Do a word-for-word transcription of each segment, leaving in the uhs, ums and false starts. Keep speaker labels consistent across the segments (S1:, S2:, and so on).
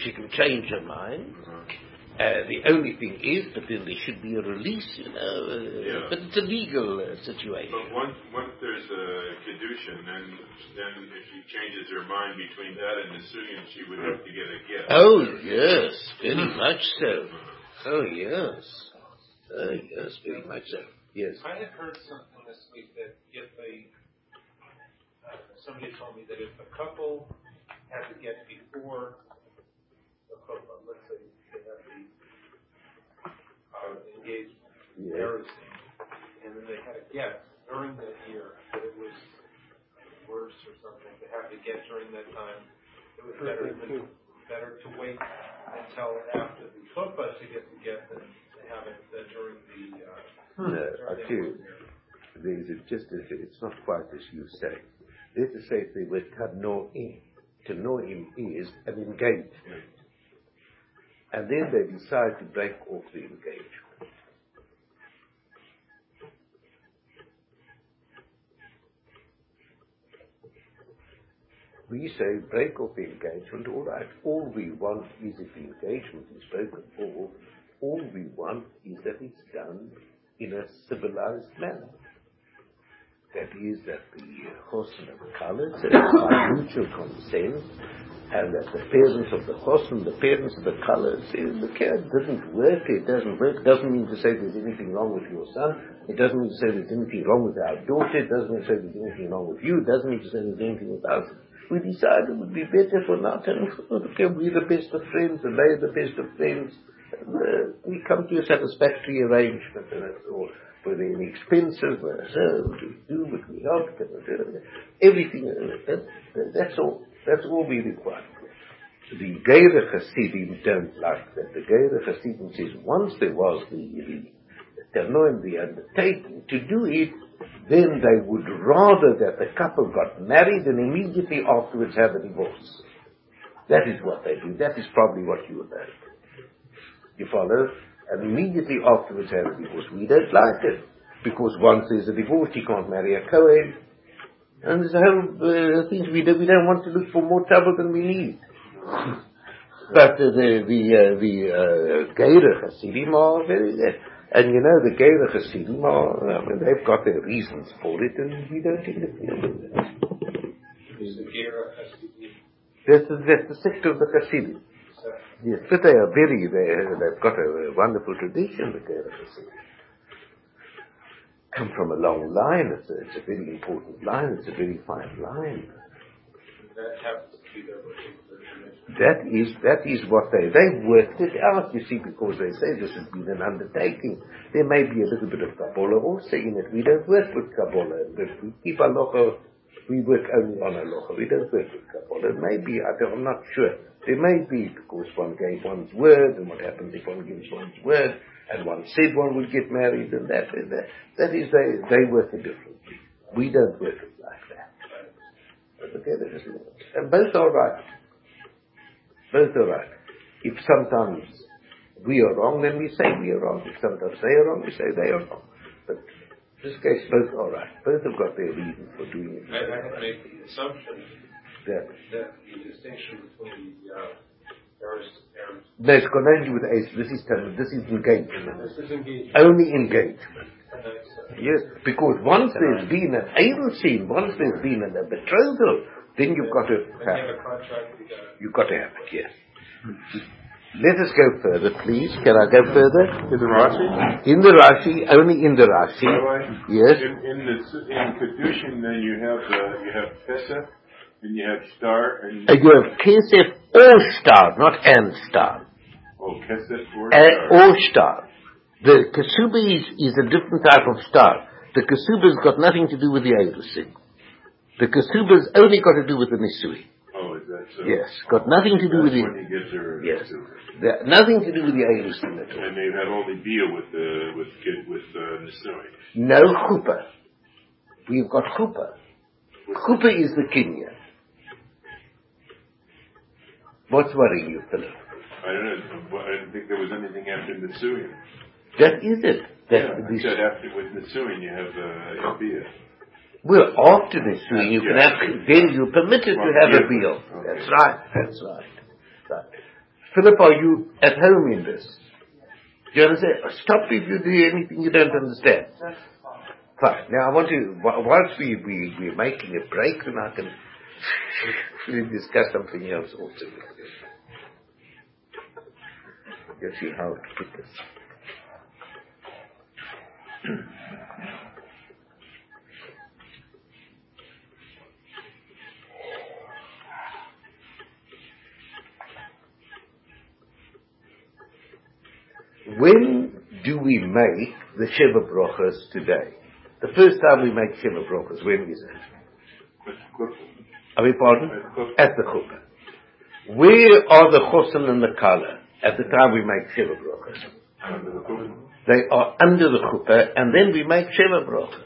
S1: she can change her mind. Uh, the only thing is that then there should be a release, you know, uh,
S2: yeah.
S1: but it's a legal uh, situation.
S2: But once, once there's a kedushin, then then if she changes her mind between that and Nisuyin, she would have to get a gift.
S1: Oh yes, very much so. Oh yes, oh yes, very much so. Yes.
S3: I had heard something this week that if a uh, somebody told me that if a couple had to get before the chuppah, let's say they have the uh, engagement,
S1: Yeah.
S3: marriage thing, and then they had a get during that year, that it was worse or something to have to get during that time. It was better than, better to wait until after the chuppah to get the get than to have it uh, during the. Uh,
S4: No, I tell you, there is a, just a, it's not quite as you say. Let's just say the word tanoim. Tanoim is an engagement. And then they decide to break off the engagement. We say break off the engagement, all right. All we want is if the engagement is broken off, all we want is that it's done in a civilized manner. That is, that the chosn of the colors, that by mutual consent, and that the parents of the chosn, the parents of the colors, say, look here, it doesn't work, it doesn't work. It doesn't mean to say there's anything wrong with your son. It doesn't mean to say there's anything wrong with our daughter. It doesn't mean to say there's anything wrong with you. It doesn't mean to say there's anything with us. We decided it would be better for now, and okay, we're the best of friends, and they're the best of friends. And, uh, we come to a satisfactory arrangement, and that's all. Whether any expenses, whether so, we do, what we help, everything. Uh, that, that's all. That's all we require. The Geire Hasidim don't like that. The Geire Hasidim says once there was the the Tanoim, the undertaking to do it, then they would rather that the couple got married and immediately afterwards have a divorce. That is what they do. That is probably what you would like. You follow? And immediately afterwards have a divorce. We don't like it. Because once there's a divorce, you can't marry a Kohen. And there's a whole uh, things we do. We don't want to look for more trouble than we need. But uh, the the uh, the uh, Geire Hasidim are very uh, and you know the Geire Hasidim are, I mean, they've got their reasons for it, and we don't interfere with it.
S3: Is the Geire Hasidim?
S4: That's the, that's the sect of the Hasidim. Yes, but they are very, they, they've got a, a wonderful tradition, the Geire Hasidim. Come from a long line, it's a, it's a very important line, it's a very fine line.
S3: That happens to be their particular tradition.
S4: That is, that is what they, they've worked it out, you see, because they say this has been an undertaking. There may be a little bit of Kabbalah also in it. We don't work with Kabbalah, but we keep Halacha, we work only on Halacha, we don't work with Kabbalah. Maybe, I don't, I'm not sure. There may be, because one gave one's word, and what happens if one gives one's word, and one said one would get married, and that, and that, that is, they, they work it differently. We don't work it like that. Okay, that is, and both are right. Both are right. If sometimes we are wrong, then we say we are wrong. If sometimes they are wrong, we say they are wrong. But in this case, both are right. Both have got their reason for doing it.
S3: I, I had made the assumption
S4: that,
S3: that the distinction between the uh, Arist, Arist,
S4: no, it's got nothing to do with age. This is this is engagement.
S3: this is engagement.
S4: Only engagement.
S3: Uh,
S4: Yes, because once there's been an idol scene, once there's been a betrothal, then you've got to
S3: When
S4: have
S3: you have a contract, you got
S4: You've got to have it, yes. Let us go further, please. Can I go further?
S2: In the Rashi?
S4: In the Rashi, only in the Rashi.
S2: Rabbi,
S4: Yes.
S2: In, in the in Kedushin, then you have uh, you have Pesach, and you have Star, and
S4: Uh, you have Kesef or Star, not and Star.
S2: oh, Kesef or
S4: Uh,
S2: Star.
S4: or Star. The Kesuba is, is a different type of star. The Kesuba's got nothing to do with the Eilusim. The Kesuba's only got to do with the Nisui.
S2: Oh, is that so?
S4: Yes, got nothing to do with
S2: That's
S4: the...
S2: when you get your
S4: Yes.
S2: Kesuba.
S4: The- nothing to do with the Eilusim at all.
S2: And they had only deal with the with kid with uh, Nisui.
S4: No chuppah. We've got chuppah. Chuppah is the kinyan. What's worrying you, Philip?
S2: I don't know. I didn't think there was anything after Nisui.
S4: That is it. That
S2: Yeah, I
S4: this,
S2: said after with Nisui you have uh, Yabiyah.
S4: well, after Nisui, you
S2: Yeah.
S4: can have, then you're permitted to
S2: Well,
S4: have a
S2: yeah.
S4: meal.
S2: Okay.
S4: That's right. That's right. Right. Philip, are you at home in this? Do you understand? Stop if you do anything you don't understand. Fine. Now I want to, whilst we, we, we're making a break, then I can discuss something else also. Let's see how to put this. When do we make the Sheva Brochas today? The first time we make Sheva Brochas, when is it? I mean, pardon? At the Chuppah. Where are the Chosan and the Kala at the time we make Sheva Brochas? They are under the Chuppah, and then we make Sheva Brochas.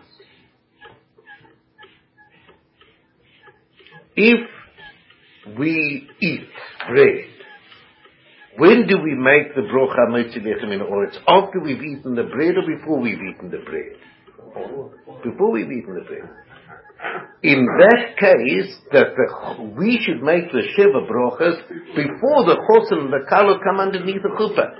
S4: If we eat bread, when do we make the brocha Motzi Lechem Min Haaretz? After we've eaten the bread or before we've eaten the bread? Before we've eaten the bread. In that case, that the, we should make the Sheva Brochas before the Chosan and the Kala come underneath the Chuppah.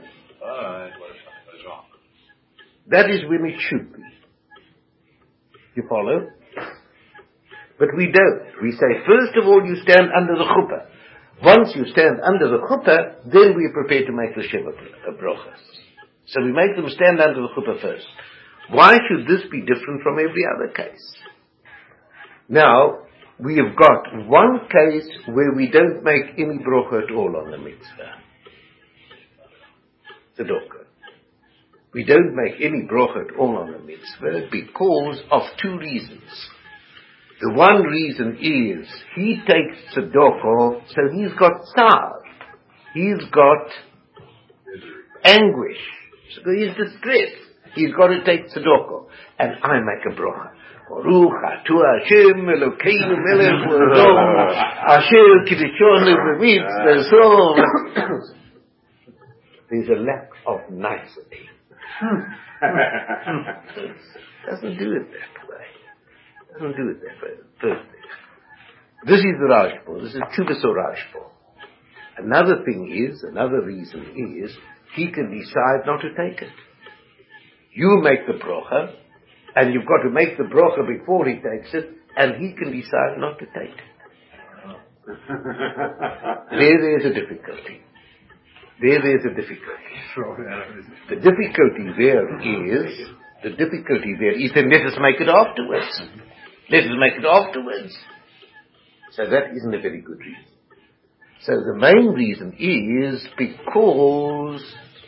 S4: That is when it should be. You follow? But we don't. We say, first of all, you stand under the Chuppah. Once you stand under the Chuppah, then we are prepared to make the Sheva Brochas. So we make them stand under the Chuppah first. Why should this be different from every other case? Now, we have got one case where we don't make any brocha at all on the mitzvah. Tzedakah. We don't make any brocha at all on the mitzvah because of two reasons. The one reason is he takes tzedakah, so he's got tzar. He's got anguish. So he's distressed. He's got to take tzedakah. And I make a bracha. Baruch atu Hashem Elokeinu melech haolam asher kiddushonu b'mitzvah. There's a lack of nicety. Doesn't do it that way. Doesn't do it that way. First thing. This is the Rashba. This is Tuvas or Rashba. Another thing is, another reason is, he can decide not to take it. You make the bracha, and you've got to make the bracha before he takes it, and he can decide not to take it. There, there's a difficulty. There, there's a difficulty. The difficulty there is, the difficulty there is, then let us make it afterwards. Let us make it afterwards. So that isn't a very good reason. So the main reason is because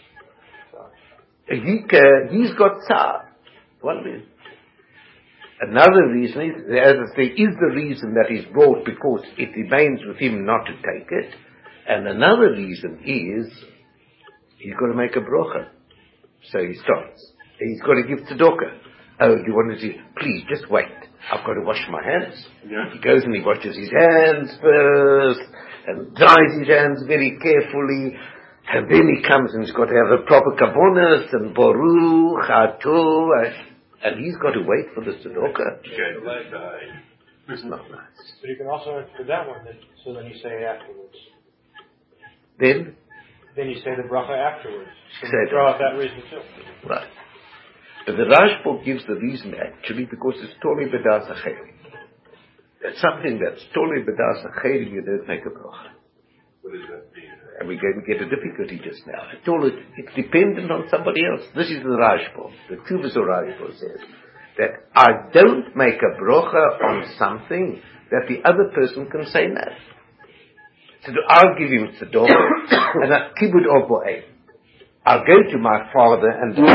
S4: he, uh, he's got tzar. One reason. Another reason is, as I say, is the reason that is brought because it remains with him not to take it. And another reason is, he's got to make a bracha. So he starts. He's got to give tzedakah. Oh, you want to do, please, just wait. I've got to wash my hands. Yeah. He goes and he washes his hands first, and dries his hands very carefully, and then he comes and he's got to have a proper kabbonos, and baruch atu, and he's got to wait for the tzedakah. It's not nice.
S3: But you can also add for that one, then, so then you say it afterwards.
S4: Then?
S3: Then you say the bracha afterwards. So
S4: you
S3: throw out that reason too.
S4: Right. But the Rashba gives the reason actually because it's totally b'das acheri. That's something that's totally b'das acheri, you don't make a bracha.
S2: What does that mean?
S4: And we're going to get a difficulty just now. I told it, it's dependent on somebody else. This is the Rashba. The Tuvas or Rashba says that I don't make a bracha on something that the other person can say no. So I'll give him tzedakah and I keep it off for aim. I'll go to my father and do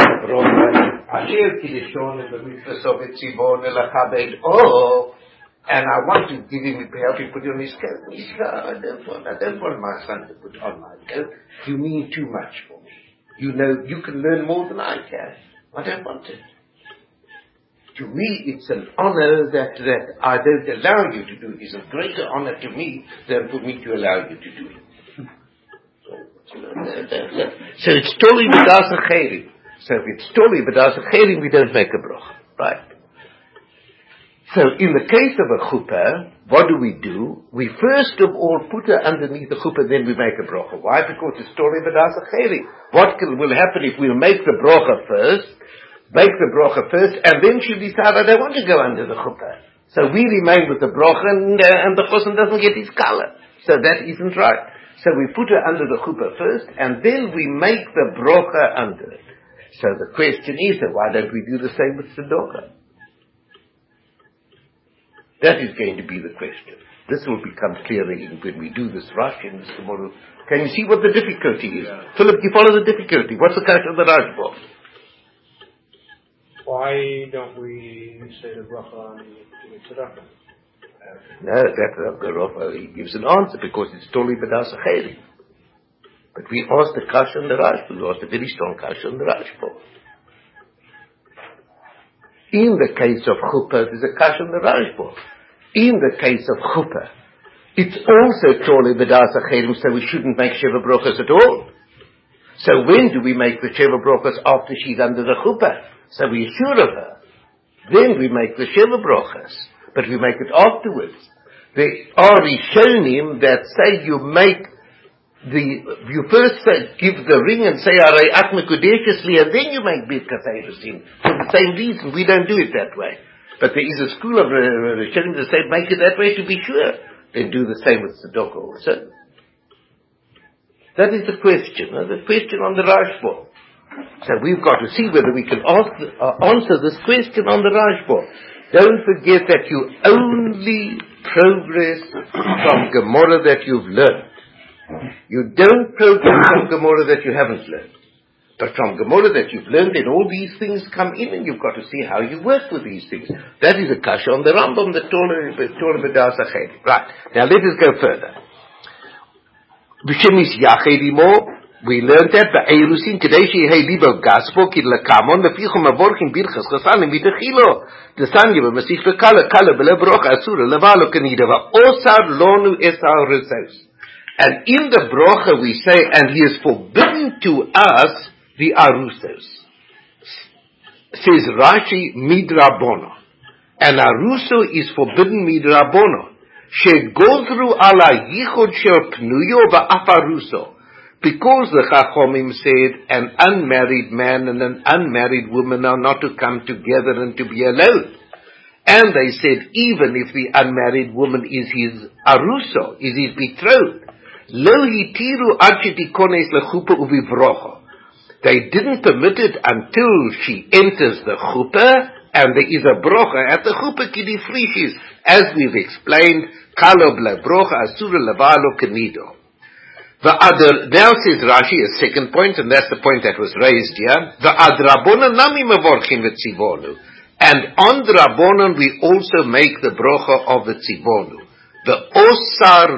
S4: oh, and I want to give him a help him put on his coat. He said, I don't want, I don't want my son to put on my coat. You mean too much for me. You know, you can learn more than I can. I don't want it. To me, it's an honor that, that I don't allow you to do. It's a greater honor to me than for me to allow you to do it. So it's totally b'das acheri. So if it's totally b'das acheri, we don't make a bracha, right? So in the case of a chuppah, what do we do? We first of all put her underneath the chuppah, then we make a bracha. Why? Because it's Torah B'das Acheri. What can, will happen if we make the bracha first, make the bracha first, and then she decide I don't want to go under the chuppah. So we remain with the bracha, and, uh, and the chosen doesn't get his color. So that isn't right. So we put her under the chuppah first, and then we make the bracha under it. So the question is, why don't we do the same with tzedakah? That is going to be the question. This will become clearer when we do this rush in this tomorrow. Can you see what the difficulty is? Yeah. Philip, you follow the difficulty. What's the question of the Rashba?
S3: Why don't we say the bracha on the tzedakah?
S4: No, that the Rafa he gives an answer because it's totally B'das Acheri. But we asked the kasha on the Rashba. We asked a very strong kasha on the Rashba. In the case of chuppah, there's a kasha on the Rashba. In the case of chuppah, it's also totally B'das Acherim, so we shouldn't make Sheva Brochas at all. So when do we make the Sheva Brochas? After she's under the chuppah. So we're sure of her. Then we make the Sheva Brochas. But we make it afterwards. There are Rishonim that say you make the, you first say, give the ring and say, Aray At Mekudeshesli, and then you make Birkas Eirusim. For the same reason, we don't do it that way. But there is a school of Rishonim that say, make it that way to be sure. Then do the same with tzedakah also. That is the question, uh, the question on the Rashba. So we've got to see whether we can ask, uh, answer this question on the Rashba. Don't forget that you only progress from Gemara that you've learned. You don't progress from Gemara that you haven't learned. But from Gemara that you've learned, then all these things come in and you've got to see how you work with these things. That is a kasha on the Rambam, the Torah B'das Acheri. Right. Now let us go further. B'shemis Yachedimo, we learned that the Eirusin Kadeshi Hey Libo Gaspo Kid Lakamon the Fichum Avorkim Birchas Chasanim Vitachilo the Sanya Masich Kala Kala Bele Brocha Asura Lavalo Kanidava Osar Lonu Esar Resos. And in the Brocha we say, and he is forbidden to us the Arusos. Says Rashi Midrabono. And Aruso is forbidden Midrabono. She go through ala Yichod Shel Pnuyo Va'afaruso. Because the Chachomim said an unmarried man and an unmarried woman are not to come together and to be alone. And they said even if the unmarried woman is his aruso, is his betrothed, lo hitiru ad shetikones lechupa uvivrocha. They didn't permit it until she enters the chuppah and there is a brocha at the chuppah kidifrishis, as we've explained, kalo bla brocha asura lavalo kenido. The other, now says Rashi, a second point, and that's the point that was raised here. The adrabonon nami mevorchim v'tzivonu. And on the Rabbonon we also make the brocha of the tzivonu. The osar,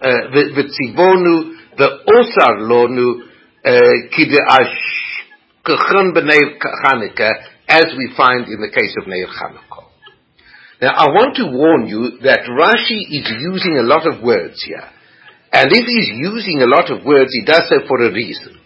S4: v'tzivonu, the osar lonu, kid'ash kechon b'neir Chanukah, as we find in the case of Neir Chanukah. Now I want to warn you that Rashi is using a lot of words here. And if he's using a lot of words, he does so for a reason.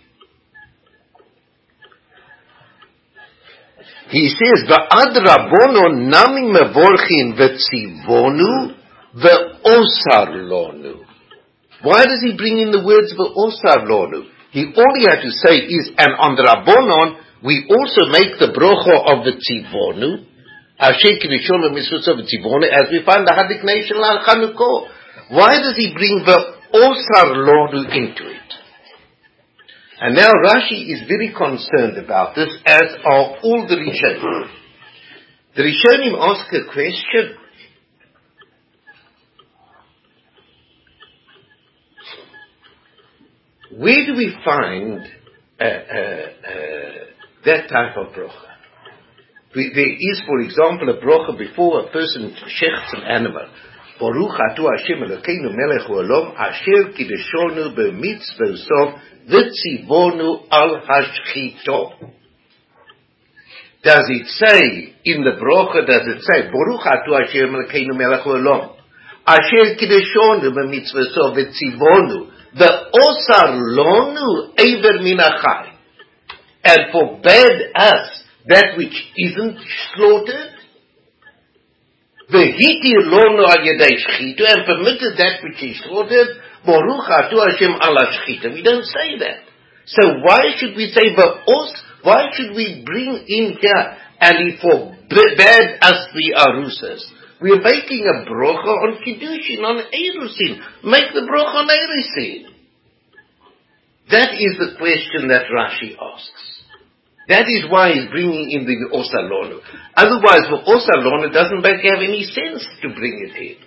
S4: He says, "Va'ad rabono nami mevorchin v'tzivonu ve'osar lonu." Why does he bring in the words ve'osar lonu? He all he had to say is, and on the rabbonon we also make the brocha of the tzivonu, asher k'rishon v'mitzvot v'tzivonu, as we find the Hadik Nation al Chanukah. Why does he bring the osar lonu into it? And now Rashi is very concerned about this, as are all the Rishonim. The Rishonim ask a question. Where do we find uh, uh, uh, that type of brocha? We, there is, for example, a brocha before a person shechts an animal. Baruch atu Hashem Elokeinu melech haolam asher kideshonu b'mitzvosov v'tzivonu al hashchito. Does it say in the brocha, does it say Baruch atu Hashem Elokeinu melech haolam asher kideshonu b'mitzvosov v'tzivonu v'osar lonu eiver min achai, and forbade us that which isn't slaughtered?
S1: V'hitir lono al yedei shchita, and permitted that which he slaughtered, Baruch atu Hashem ala shchita. We don't say that. So why should we say v'os? Why should we bring in here, and he forbade us the arusas? We are making a brocha on Kiddushin, on Erusin. Make the brocha on Erusin. That is the question that Rashi asks. That is why he's bringing in the Osa Lonu. Otherwise, the Osa Lonu doesn't make have any sense to bring it in.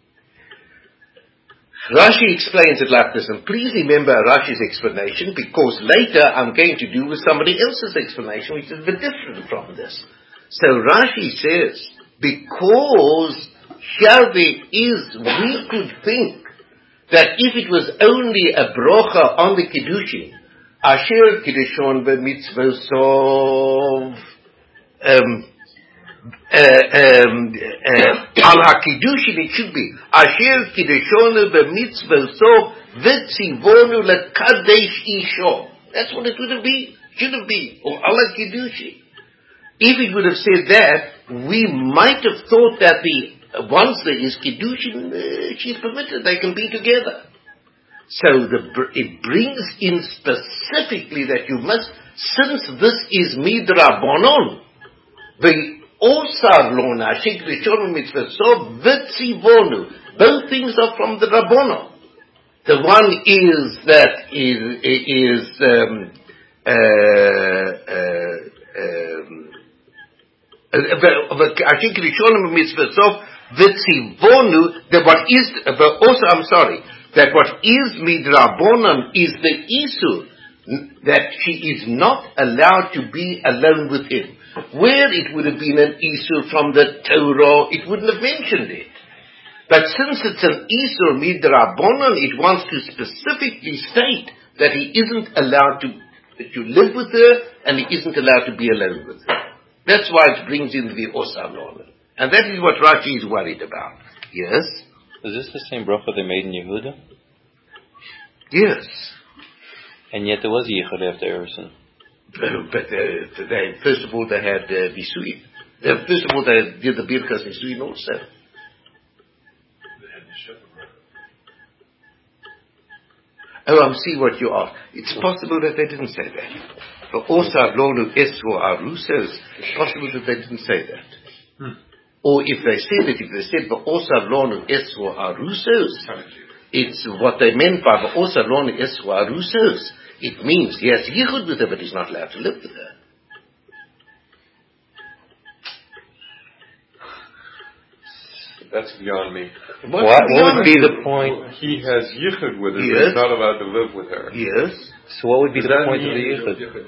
S1: Rashi explains it like this, and please remember Rashi's explanation, because later I'm going to do with somebody else's explanation, which is a bit different from this. So Rashi says, because here there is, we could think that if it was only a brocha on the Kiddushin, Asher Kiddushin b'mitzvosov, um, uh, um, uh, al ha-Kiddushin it should be, Asher Kiddushin b'mitzvosov v'tzivonu lekadesh isho. That's what it would have been, should have been, or al ha-Kiddushin. If it would have said that, we might have thought that the once there is Kiddushin, uh, she's permitted, they can be together. So the, it brings in specifically that you must, since this is midrabanon, the osar lona, shik rishon mitzvah, so v'tzivonu, both things are from the rabbanon. The one is that is, is um, uh, uh, um, ashik rishon mitzvah, so v'tzivonu, that what is, also, I'm sorry, that what is midrabanan is the isur, that she is not allowed to be alone with him. Where it would have been an isur from the Torah, it wouldn't have mentioned it. But since it's an isur midrabanan, it wants to specifically state that he isn't allowed to, to live with her, and he isn't allowed to be alone with her. That's why it brings in the osar lona. And that is what Rashi is worried about. Yes?
S5: Is this the same bracha they made in Yehuda?
S1: Yes.
S5: And yet there was a Yichud after Erusin.
S1: Uh, but uh, they, first of all, they had uh, Visuin. Uh, first of all, they did the Birkas Visuin also. Oh, I see what you are. It's possible that they didn't say that. For Osar Lonu Esro Arusos, it's possible that they didn't say that. Hmm. Or if they said it, if they said V'osar lonu esro arusos, it's what they meant by V'osar lonu esro arusos. It means he has yichud with her, but he's not allowed to live with her.
S2: That's beyond me.
S5: What, what would be the point?
S2: He has yichud with her,
S1: yes.
S2: but he's not allowed to live with her.
S1: Yes.
S5: So what would be
S2: Does
S5: the point of the yichud?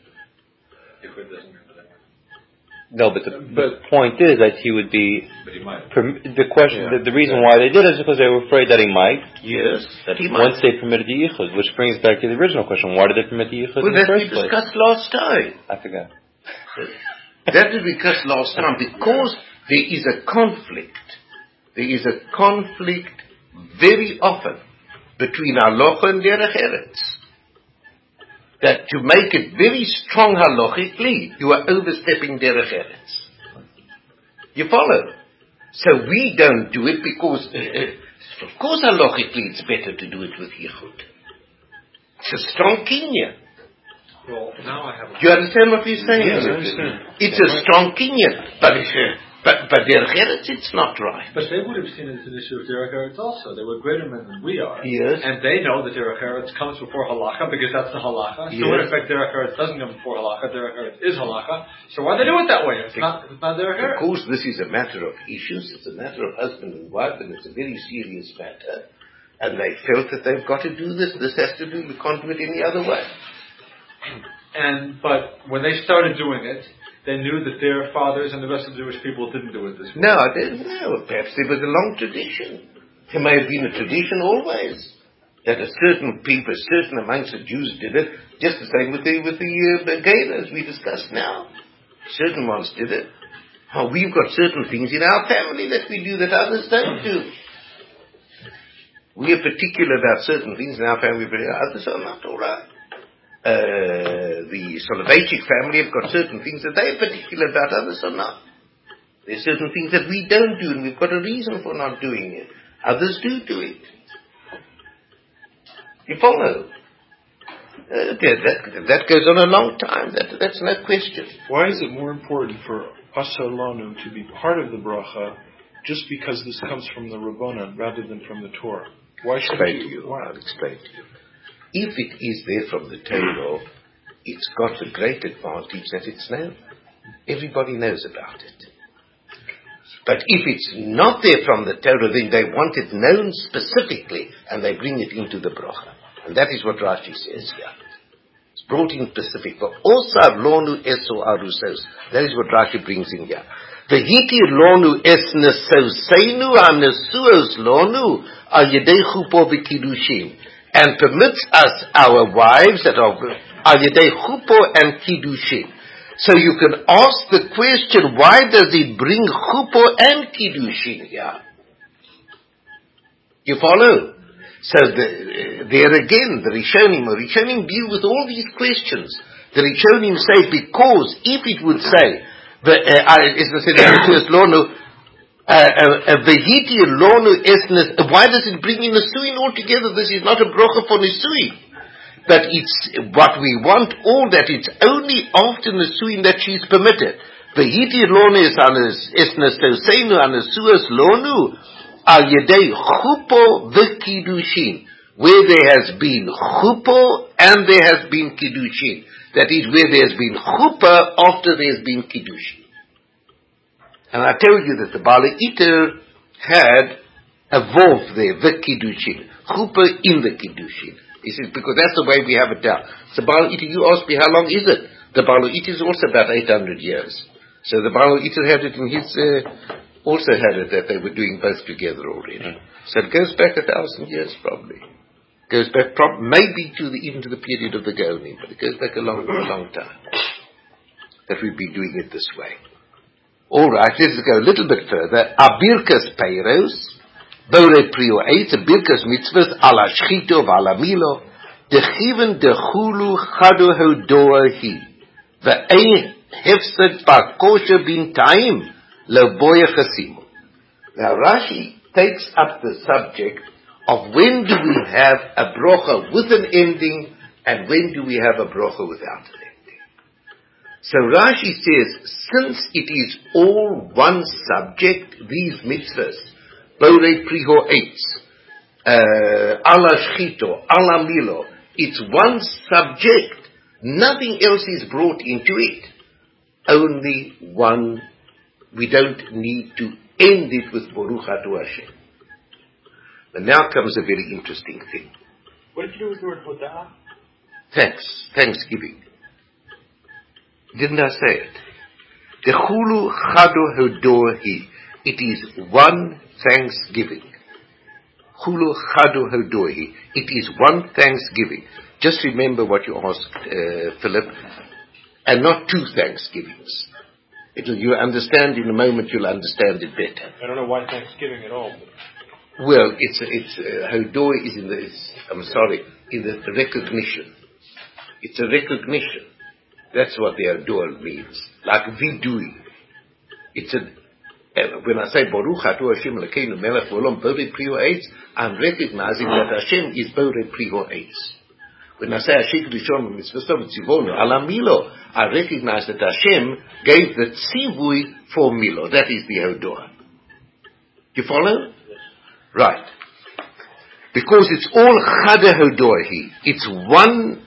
S5: No, but the, but the point is that he would be.
S3: But he might.
S5: Perm, the question,
S2: yeah.
S5: the, the reason yeah. why they did it is because they were afraid that he might.
S1: Yes, that he might.
S5: Once they permitted the yichud, which brings back to the original question: why did they permit the yichud
S1: well,
S5: in the
S1: that
S5: first
S1: we
S5: place?
S1: discussed last time.
S5: I forgot.
S1: That we discussed last time because there is a conflict. There is a conflict very often between halacha and derech eretz. That to make it very strong halachically, you are overstepping derech eretz. You follow? So we don't do it because, uh, of course halachically it's better to do it with yichud. It's a strong kinyan.
S3: Well, now I have a...
S1: Do you understand what we're saying?
S3: Yes, I understand.
S1: It's a strong kinyan, but it's uh, But but derech eretz, it's not right.
S6: But they would have seen it as an issue of derech eretz also. They were greater men than we are.
S1: Yes.
S6: And they know that derech eretz comes before halacha because that's the halacha.
S1: Yes.
S6: So in effect, derech eretz doesn't come before halacha. Derech eretz is halacha. So why they do it that way? It's not it's not derech eretz.
S1: Of course, this is a matter of issues. It's a matter of husband and wife, and it's a very serious matter. And they felt that they've got to do this. This has to do. We can't do it any other way.
S6: And but when they started doing it, they knew that their fathers and the rest of the Jewish people didn't do it this way.
S1: No, I didn't know. Perhaps there was a long tradition. There may have been a tradition always that a certain people, certain amongst the Jews did it. Just the same with the with the uh, Gailas we discussed now. Certain ones did it. Oh, we've got certain things in our family that we do that others don't do. We are particular about certain things in our family, but others are not all right. Uh, the Soloveitchik family have got certain things that they are particular about, others are not. There's certain things that we don't do, and we've got a reason for not doing it. Others do do it. You follow? Uh, that, that goes on a long time. That, that's no question.
S7: Why is it more important for Asher Lanu to be part of the bracha just because this comes from the Rabbanan rather than from the Torah? Why should
S1: explain
S7: you?
S1: To you
S7: why?
S1: I'll explain to you. If it is there from the Torah, it's got a great advantage that it's known. Everybody knows about it. But if it's not there from the Torah, then they want it known specifically, and they bring it into the bracha. And that is what Rashi says here. It's brought in specific. But also lonu eso arusos. That is what Rashi brings in here. V'hiti lonu es nesoseinu hanesuos lonu al yedei chupo v'kiddushin. And permits us our wives that are al yedei chupo and kiddushin. So you can ask the question, why does it bring chupo and kiddushin here? You follow? So the, uh, there again, the Rishonim, the Rishonim deal with all these questions. The Rishonim say, because if it would say, the why does it bring in Nisuin altogether? This is not a bracha for Nisuin. But it's what we want, all that it's only after Nisuin that she's permitted. V'hiti lonu esnes toseinu anesuas lonu al yedei chupo v'kiddushin, where there has been chupo and there has been kiddushin. That is, where there has been chuppah after there has been kiddushin. And I tell you that the Baalei Iter had a vov there, v'kiddushin, chuppah in the kiddushin. He says, because that's the way we have it down. So Baalei Iter, you ask me, how long is it? The Baalei Iter is also about eight hundred years. So the Baalei Iter had it in his... Uh, also had it that they were doing both together already. Mm. So it goes back a thousand years probably. Goes back prob- maybe to the, even to the period of the Gaonim, but it goes back a long, a long time that we've been doing it this way. Alright, let's go a little bit further. Abirkas Peiros, Bore Prio eight, Abirkas Mitzvahs, Ala Shchito, Ala Milo, Dechiven Dechulu Chado Hodoahi, Ve'ein Hefsed Bakosha Bin Taim, Now Rashi takes up the subject of when do we have a brocha with an ending and when do we have a brocha without an ending. So Rashi says, since it is all one subject, these mitzvahs, Borei Priho Eitz, Ala Shchito, Ala Milo, it's one subject, nothing else is brought into it, only one. We don't need to end it with Baruch Atu Hashem. But now comes a very interesting thing.
S7: What did you do with the word Hodah?
S1: Thanks. Thanksgiving. Didn't I say it? Dechulu Chado Hodohi. It is one Thanksgiving. Chulu Chado Hodohi. It is one Thanksgiving. Just remember what you asked, uh, Philip, and not two Thanksgivings. It'll, you understand in a moment, you'll understand it better.
S7: I don't know why Thanksgiving at all.
S1: Well, it's, it's, uh, Hodoah is in the, it's, I'm sorry, in the recognition. It's a recognition. That's what the Hodoah means. Like vidui. It's a, uh, when I say Baruch Atu Hashem Elokeinu Melech Olam Borei Pri Ha'etz, I'm recognizing that Hashem is Borei Pri Ha'etz. When I say Hashem Rishon Mitzvah Tzivonu Ala Milo, I recognize that Hashem gave the tzivui for Milo. That is the Hodoah. You follow? Right. Because it's all Chada Hodoahi. It's one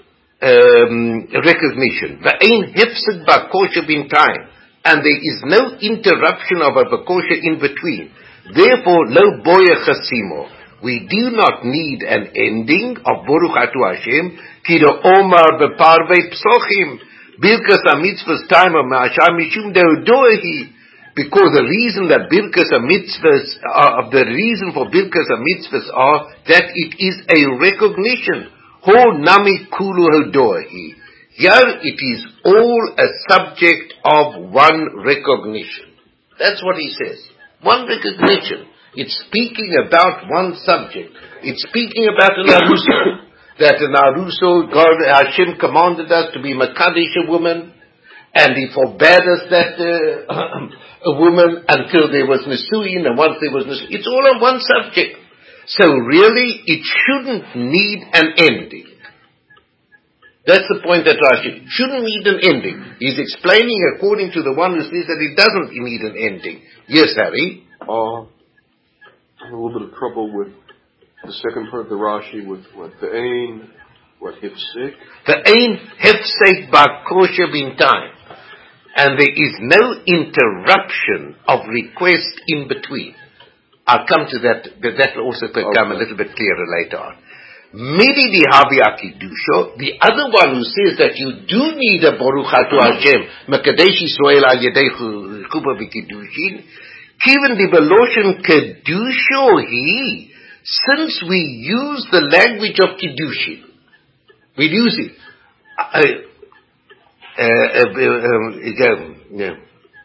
S1: um, recognition. V'ein hefsed ba'kosha bin time. And there is no interruption of a bakosha in between. Therefore, lo boya chasimo. We do not need an ending of Baruch Atu Hashem. Kida omar beparvei psochim. Birkas HaMitzvah's time of Ma'ashar Mishum Dehodoahi, because the reason that Birkas HaMitzvahs are, the reason for Birkas HaMitzvahs are that it is a recognition. Ho Nami Kulu Hodoahi. Here it is all a subject of one recognition. That's what he says. One recognition. It's speaking about one subject. It's speaking about an arusa. That an aruso, God, Hashem commanded us to be Makadesh a woman, and he forbade us that uh, a woman until there was Nisuin, and once there was Nisuin. It's all on one subject. So really, it shouldn't need an ending. That's the point that Rashi shouldn't need an ending. He's explaining according to the one who says that it doesn't need an ending. Yes, Harry?
S8: Uh, I have a little bit of trouble with the second part of the Rashi with what the ain, what hifsik.
S1: The ain hifsik ba'kosher b'intayim. And there is no interruption of request in between. I'll come to that, but that will also become okay. a little bit clearer later on. Maybe the Havi Akidusho, the other one who says that you do need a Baruch Atu Hashem, Mekadesh Yisrael al Yedei Chuba B'Kiddushin, Kiven the Beloshen Kedusho he, since we use the language of Kiddushin, we use it. Uh, uh, uh, um, again, yeah.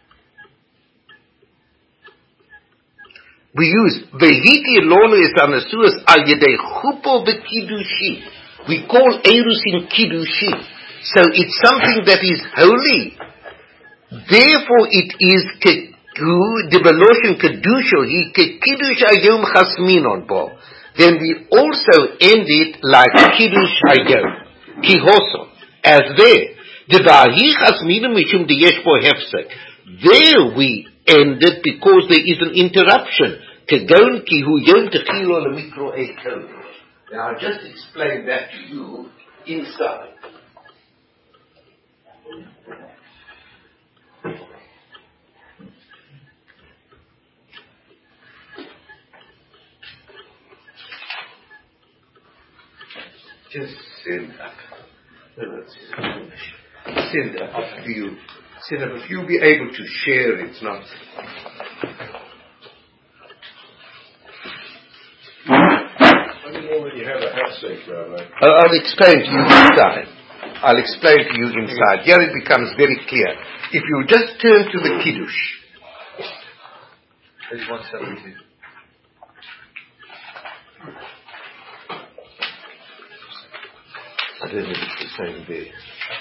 S1: We use Vehiti Lono is Anasuas al Yedei Chupo B'Kiddushin. We call Erusin Kiddushin. So it's something that is holy. Therefore it is the Beloshen Kedusho, he Kiddush Hayom Chasminon Bo. Then we also end it like Kiddush Hayom, Kihoso, as there. The Vahi Chasminon Mishum Diyesh Bo Hefsek. There we end it because there is an interruption. Kegon ki hu yom techilo lemikro eikon. Now I'll just explain that to you inside. Just send up. Send up a few. Send up if you'll be able to share, it's not.
S2: When you have a hefsek, Rabbi.
S1: I'll explain to you inside. I'll explain to you inside. Here it becomes very clear. If you just turn to the Kiddush.
S6: Page one seventeen.
S1: I don't know if it's the same there.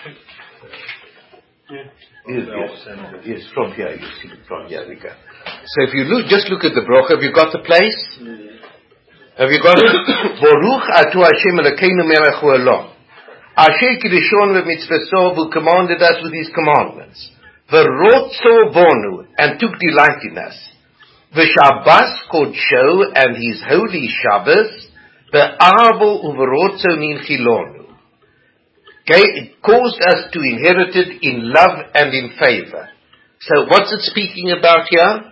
S6: Yeah.
S1: Yes, yes, yes, from here, you see it from here we go. So if you look, just look at the brocha, have you got the place? Mm. Have you got it? Baruch atu Hashem Elokeinu melech haolam. Asher kiddushon v'mitzvaso, who commanded us with his commandments. V'rotzo bonu, and took delight in us. V'shabbos kodsho, and his holy Shabbos. V'avo u'v'rotzo ninchilonu. It caused us to inherit it in love and in favor. So what's it speaking about here?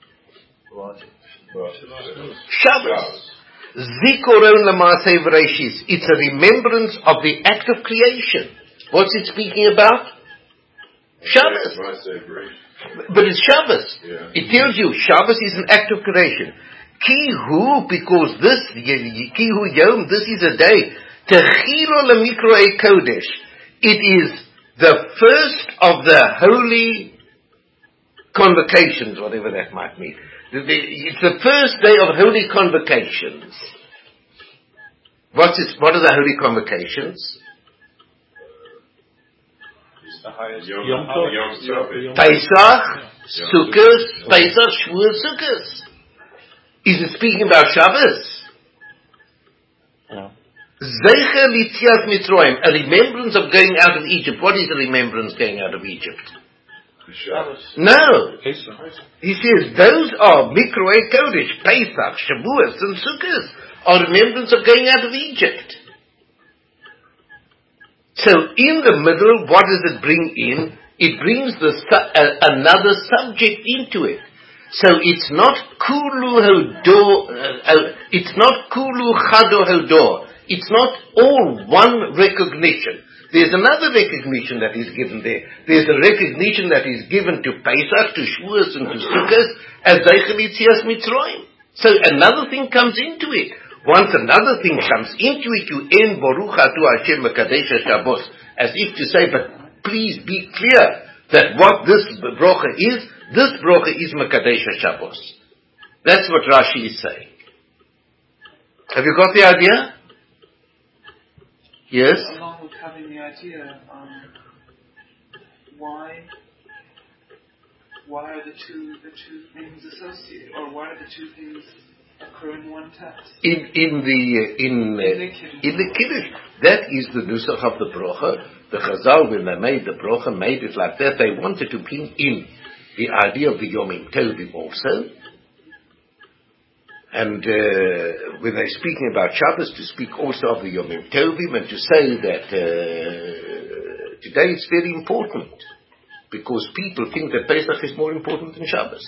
S1: Shabbos. Zikoron l'maaseh v'reishis. It's a remembrance of the act of creation. What's it speaking about? Shabbos. But it's Shabbos. Yeah. It tells you Shabbos is an act of creation. Kihu, because this, Kihu Yom, this is a day. Techilo lemikro kodesh. It is the first of the holy convocations, whatever that might mean. It's the first day of holy convocations. What's it, what are the holy convocations?
S2: It's the highest Yom, Yom, Yom, Yom
S1: Pesach, yeah. Sukkot, Pesach, Shavuot, Sukkot. Is it speaking about Shabbos? No. Zeicher Litzias Mitzrayim, a remembrance of going out of Egypt. What is a remembrance going out of Egypt? No. He says those are Mikroei Kodesh, Pesach, Shavuos, and Sukkot are remembrance of going out of Egypt. So in the middle, what does it bring in? It brings the su- uh, another subject into it. So it's not Kulu Hodor, uh, uh, it's not Kulu Chado Hodor. It's not all one recognition. There's another recognition that is given there. There's a recognition that is given to Pesach, to Shavuos, and to Sukkot as Zeicher Litzias Mitzrayim. So another thing comes into it. Once another thing comes into it, you end Baruch Atu Hashem Mekadesh Shabbos, as if to say, but please be clear that what this brocha is, this brocha is Mekadesh Shabbos. That's what Rashi is saying. Have you got the idea? Yes?
S9: Along with having the idea, um, why why are the two the two things associated, or why are the two things occur in one text?
S1: In in the uh, in uh, in the Kiddush, that is the nusach of the brocha. The Chazal, when they made the brocha, made it like that. They wanted to bring in the idea of the Yomim Tovim also. And uh, when they're speaking about Shabbos, to speak also of the Yomim Tovim, and to say that uh, today it's very important, because people think that Pesach is more important than Shabbos.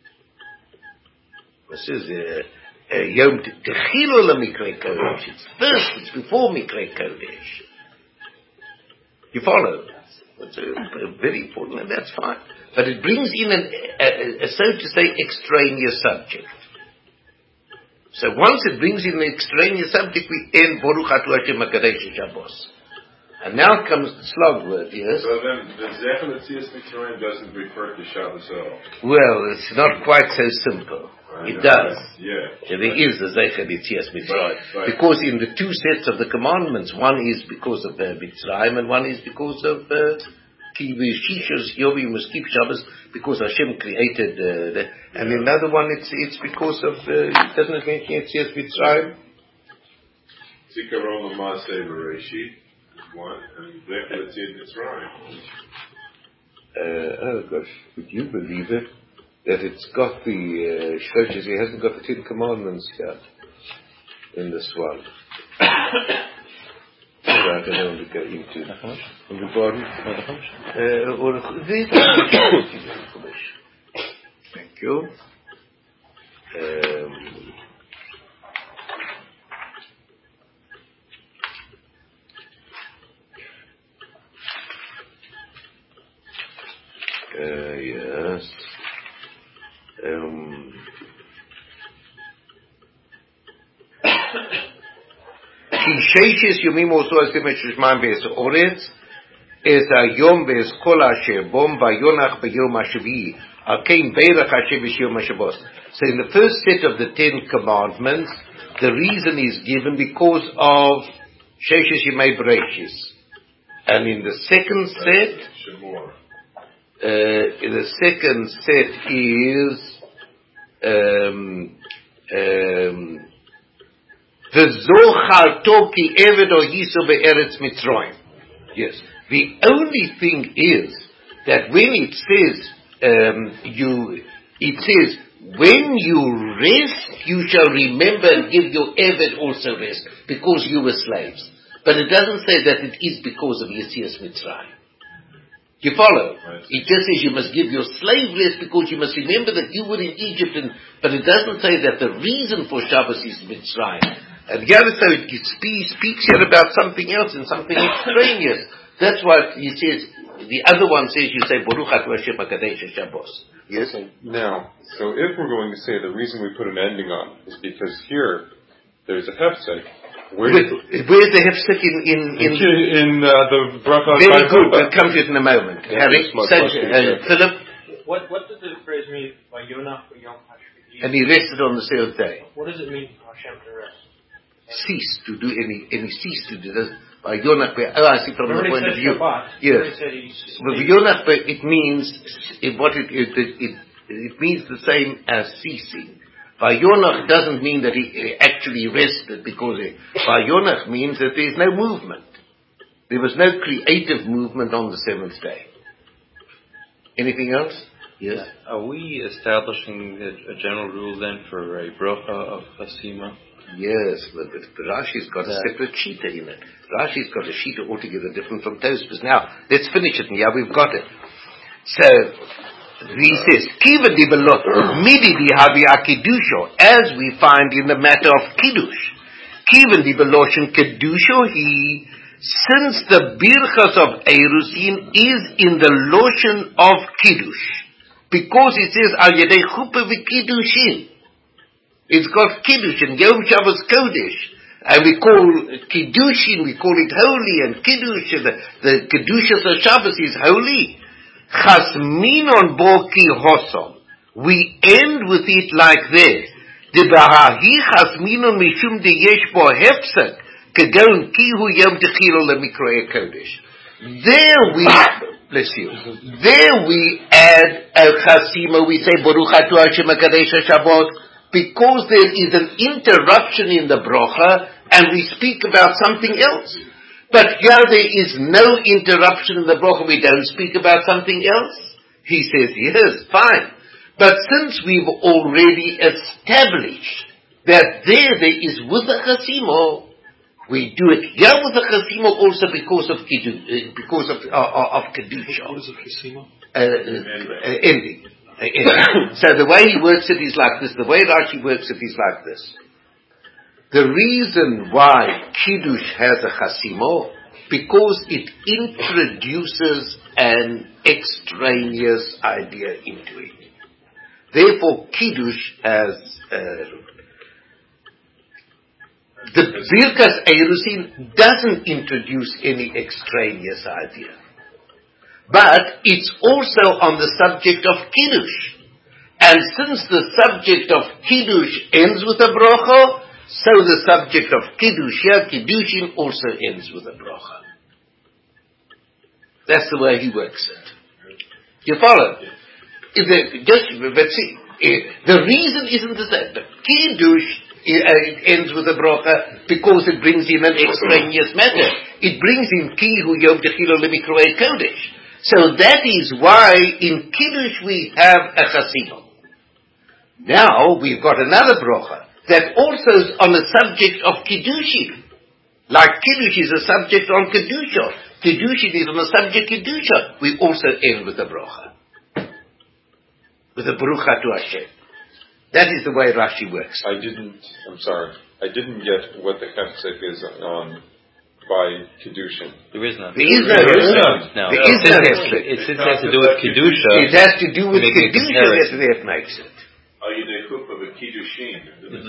S1: This is uh, uh, Yom Techilo LaMikrei Kodesh. It's first, it's before Mikrei Kodesh. You follow? It's uh, very important, and that's fine. But it brings in an, a, a, a, so to say, extraneous subject. So once it brings in the extraneous subject, we end Baruch Atu Hashem HaKadosh Shabbos. And now comes the slog word, yes?
S2: So then, the Zecher L'Tzias Mitzrayim doesn't refer to Shabbos at all?
S1: Well, it's not quite so simple.
S2: I
S1: It
S2: know.
S1: does.
S2: Yeah.
S1: Yeah, there is the Zecher L'Tzias Mitzrayim.
S2: Right, right.
S1: Because in the two sets of the commandments, one is because of uh, Mitzrayim, and one is because of Ki V'Shishos Yovi Muskip Shabbos, because Hashem created uh, the, and
S2: Yeah.
S1: another one it's it's because of uh, doesn't it mention Yetzias Mitzrayim?
S2: Zikaron L'Maaseh Bereshit, one, and Zecher L'Tzias Mitzrayim.
S4: Uh, oh gosh, would you believe it? That it's got the uh, Shloshis, he hasn't got the Ten Commandments here in this one. So I don't want to go into on the bottom. Uh, or
S1: Thank you.
S4: Um, uh, yes. Um,
S1: Ki sheishes yomim also asem et shishman be'es oretz, es hayom be'es kol asher bom vayonach b'yom hashvi, al kein beirach Hashem b'yom hashavos. So in the first set of the Ten Commandments, the reason is given because of sheishes yomei bereshis. And in the second set,
S2: Shemor.
S1: Uh, the second set is um, um, V'zocharto ki eved o yiso be'eretz Mitzrayim. Yes. The only thing is that when it says um, you, it says when you rest, you shall remember and give your eved also rest, because you were slaves. But it doesn't say that it is because of Yetzias Mitzrayim. You follow?
S2: Right.
S1: It just says you must give your slave rest because you must remember that you were in Egypt, and, but it doesn't say that the reason for Shabbos is Mitzrayim. And the other side, it speaks here about something else and something extraneous. That's why he says, the other one says you say, Baruch Atu Hashem HaKadosh Shabbos. Yes?
S8: Okay, now, so if we're going to say the reason we put an ending on is because here, there's a hefsek. Where
S1: Where, where's the hefsek in... in, in,
S8: in, in uh, the bracha?
S1: very good, we'll come to it in a moment.
S8: Yeah,
S1: Harry,
S8: that's my
S1: so,
S8: question,
S1: uh,
S8: yeah.
S1: Philip,
S3: What what does the phrase mean? Vayonach v'yom hashvi?
S1: and he rested on the seventh day.
S3: What does it mean for Hashem to rest?
S1: Cease to do any, any cease to do this. By Yonach, oh, I see from the point of view. Yes. But Yonach, it means, it, what it, it, it, it means the same as ceasing. Vayonach doesn't mean that he actually rested, because Vayonach means that there is no movement. There was no creative movement on the seventh day. Anything else? Yes.
S5: Are we establishing a, a general rule then for a brocha of Hasima?
S1: Yes, but the Rashi's got a separate shita in it. Rashi's got a shita altogether different from Tosfos. Now, let's finish it. Yeah, we've got it. So, he says, Kiva di belot, midi di havi akidusho, as we find in the matter of Kiddush. Kiva di beloshin kedusho, he, since the birchas of Erusin is in the lotion of Kiddush, because it says, al yedei chuppah v'kiddushin. It's got Kiddush and Yom Shabbos Kodesh. And we call Kiddushin, we call it holy, and Kiddush, the, the Kedushas of Shabbos is holy. Chasminon bo ki hosom. We end with it like this. De b'hahi chasminon mishum de yesh bo hefsek, kegon ki hu yom techilo lemikroi kodesh. There we, bless you, there we add a chasima, we say, Baruch Atu Hashem HaKadosh HaShabbat, because there is an interruption in the bracha, and we speak about something else. But here there is no interruption in the bracha, we don't speak about something else. He says, yes, fine. But since we've already established that there there is with the chasima, we do it here with the chasima also because of kiddush, uh, because of uh, uh, of kedusha.
S7: What is a chasima?
S1: Uh, uh, ending. Uh, ending. So the way he works it is like this. The way Rashi works it is like this. The reason why kiddush has a chasima because it introduces an extraneous idea into it. Therefore, kiddush has. Uh, The Birkas Eirusin doesn't introduce any extraneous idea. But it's also on the subject of Kiddush. And since the subject of Kiddush ends with a bracha, so the subject of Kiddush here, Kiddushin, also ends with a bracha. That's the way he works it. You follow? If the, just, let's see, the reason isn't the same. The Kiddush it ends with a bracha because it brings in an extraneous matter. It brings in ki hu yom techilo lemikroei kodesh. So that is why in Kiddush we have a chasima. Now we've got another bracha that also is on the subject of Kiddushin. Like Kiddush is a subject on Kedusha. Kiddushin is on the subject Kedusha. We also end with a bracha. With a Baruch Atu Hashem. That is the way Rashi works.
S2: I didn't, I'm sorry, I didn't get what the hefsek is on by Kiddushin.
S5: There is none.
S1: There is no hefsek.
S5: No.
S1: There is no hefsek.
S5: It since it has to do with Kedusha.
S1: It has to do with Kedusha that that makes it.
S2: Oh, you the hoop of a Kiddushin.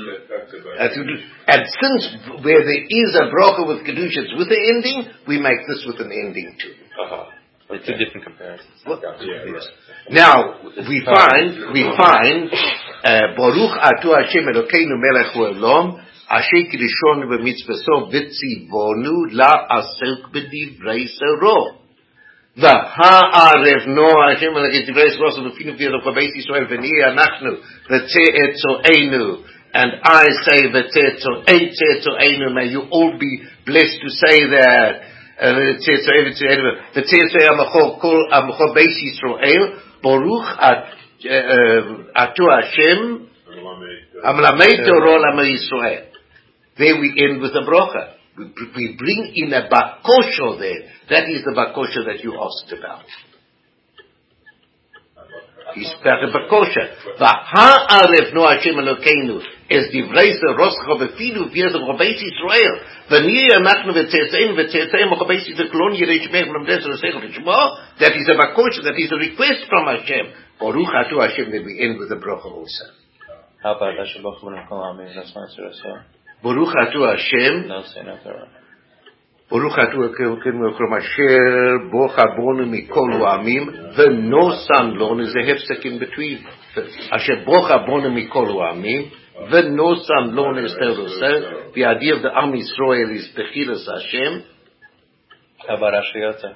S1: And since where there is a bracha with Kedusha, it's with the ending, we make this with an ending too.
S2: Uh-huh.
S5: It's two different comparisons.
S1: Well, yes. Now we find we find Baruch Atu Hashem Elokeinu Melech Haolam Asher Kiddushonu b'mitzvaso v'tzivonu la asok b'divrei Torah. V'ha'arevno Hashem Elokeinu Torah v'finu v'yelokha Beis Yisrael v'niyeh anachnu v'tzeh etzoenu. And I say v'tzeh etzoenu. May you all be blessed to say that. V'tzeh amachol Beis Yisrael Baruch Atu Hashem Amlamed Torah L'Am Yisrael. There we end with a bracha. We, we bring in a bakosha there. That is the bakosha that you asked about. He's got a bakosha. V'ha'aref no Hashem Elokeinu es divrei roscha v'filu v'yezem Beis Yisrael v'niyeh anachnu v'tzeitzeim v'tzeitzeim Beis Yisrael klon yirei shmech v'lamdes v'seichel v'shmo. That is a bakosha. That is a request from Hashem. Baruch Atu Hashem. That we end with a bracha also.
S5: How about Hashem Baruch Hu Amen? That's not what I saw.
S1: Baruch Atu Hashem.
S5: No, say no Torah.
S1: Baruch Atu Hashem Asher Bocha Bonu Mikol Ha'amim V'nosan Lon is a hefsek in between. Asher Bocha Bonu Mikol Ha'amim V'nosan Lon is Terusah. The idea of the Am Yisrael is Bechilas Hashem.
S5: How about Asher Yotza?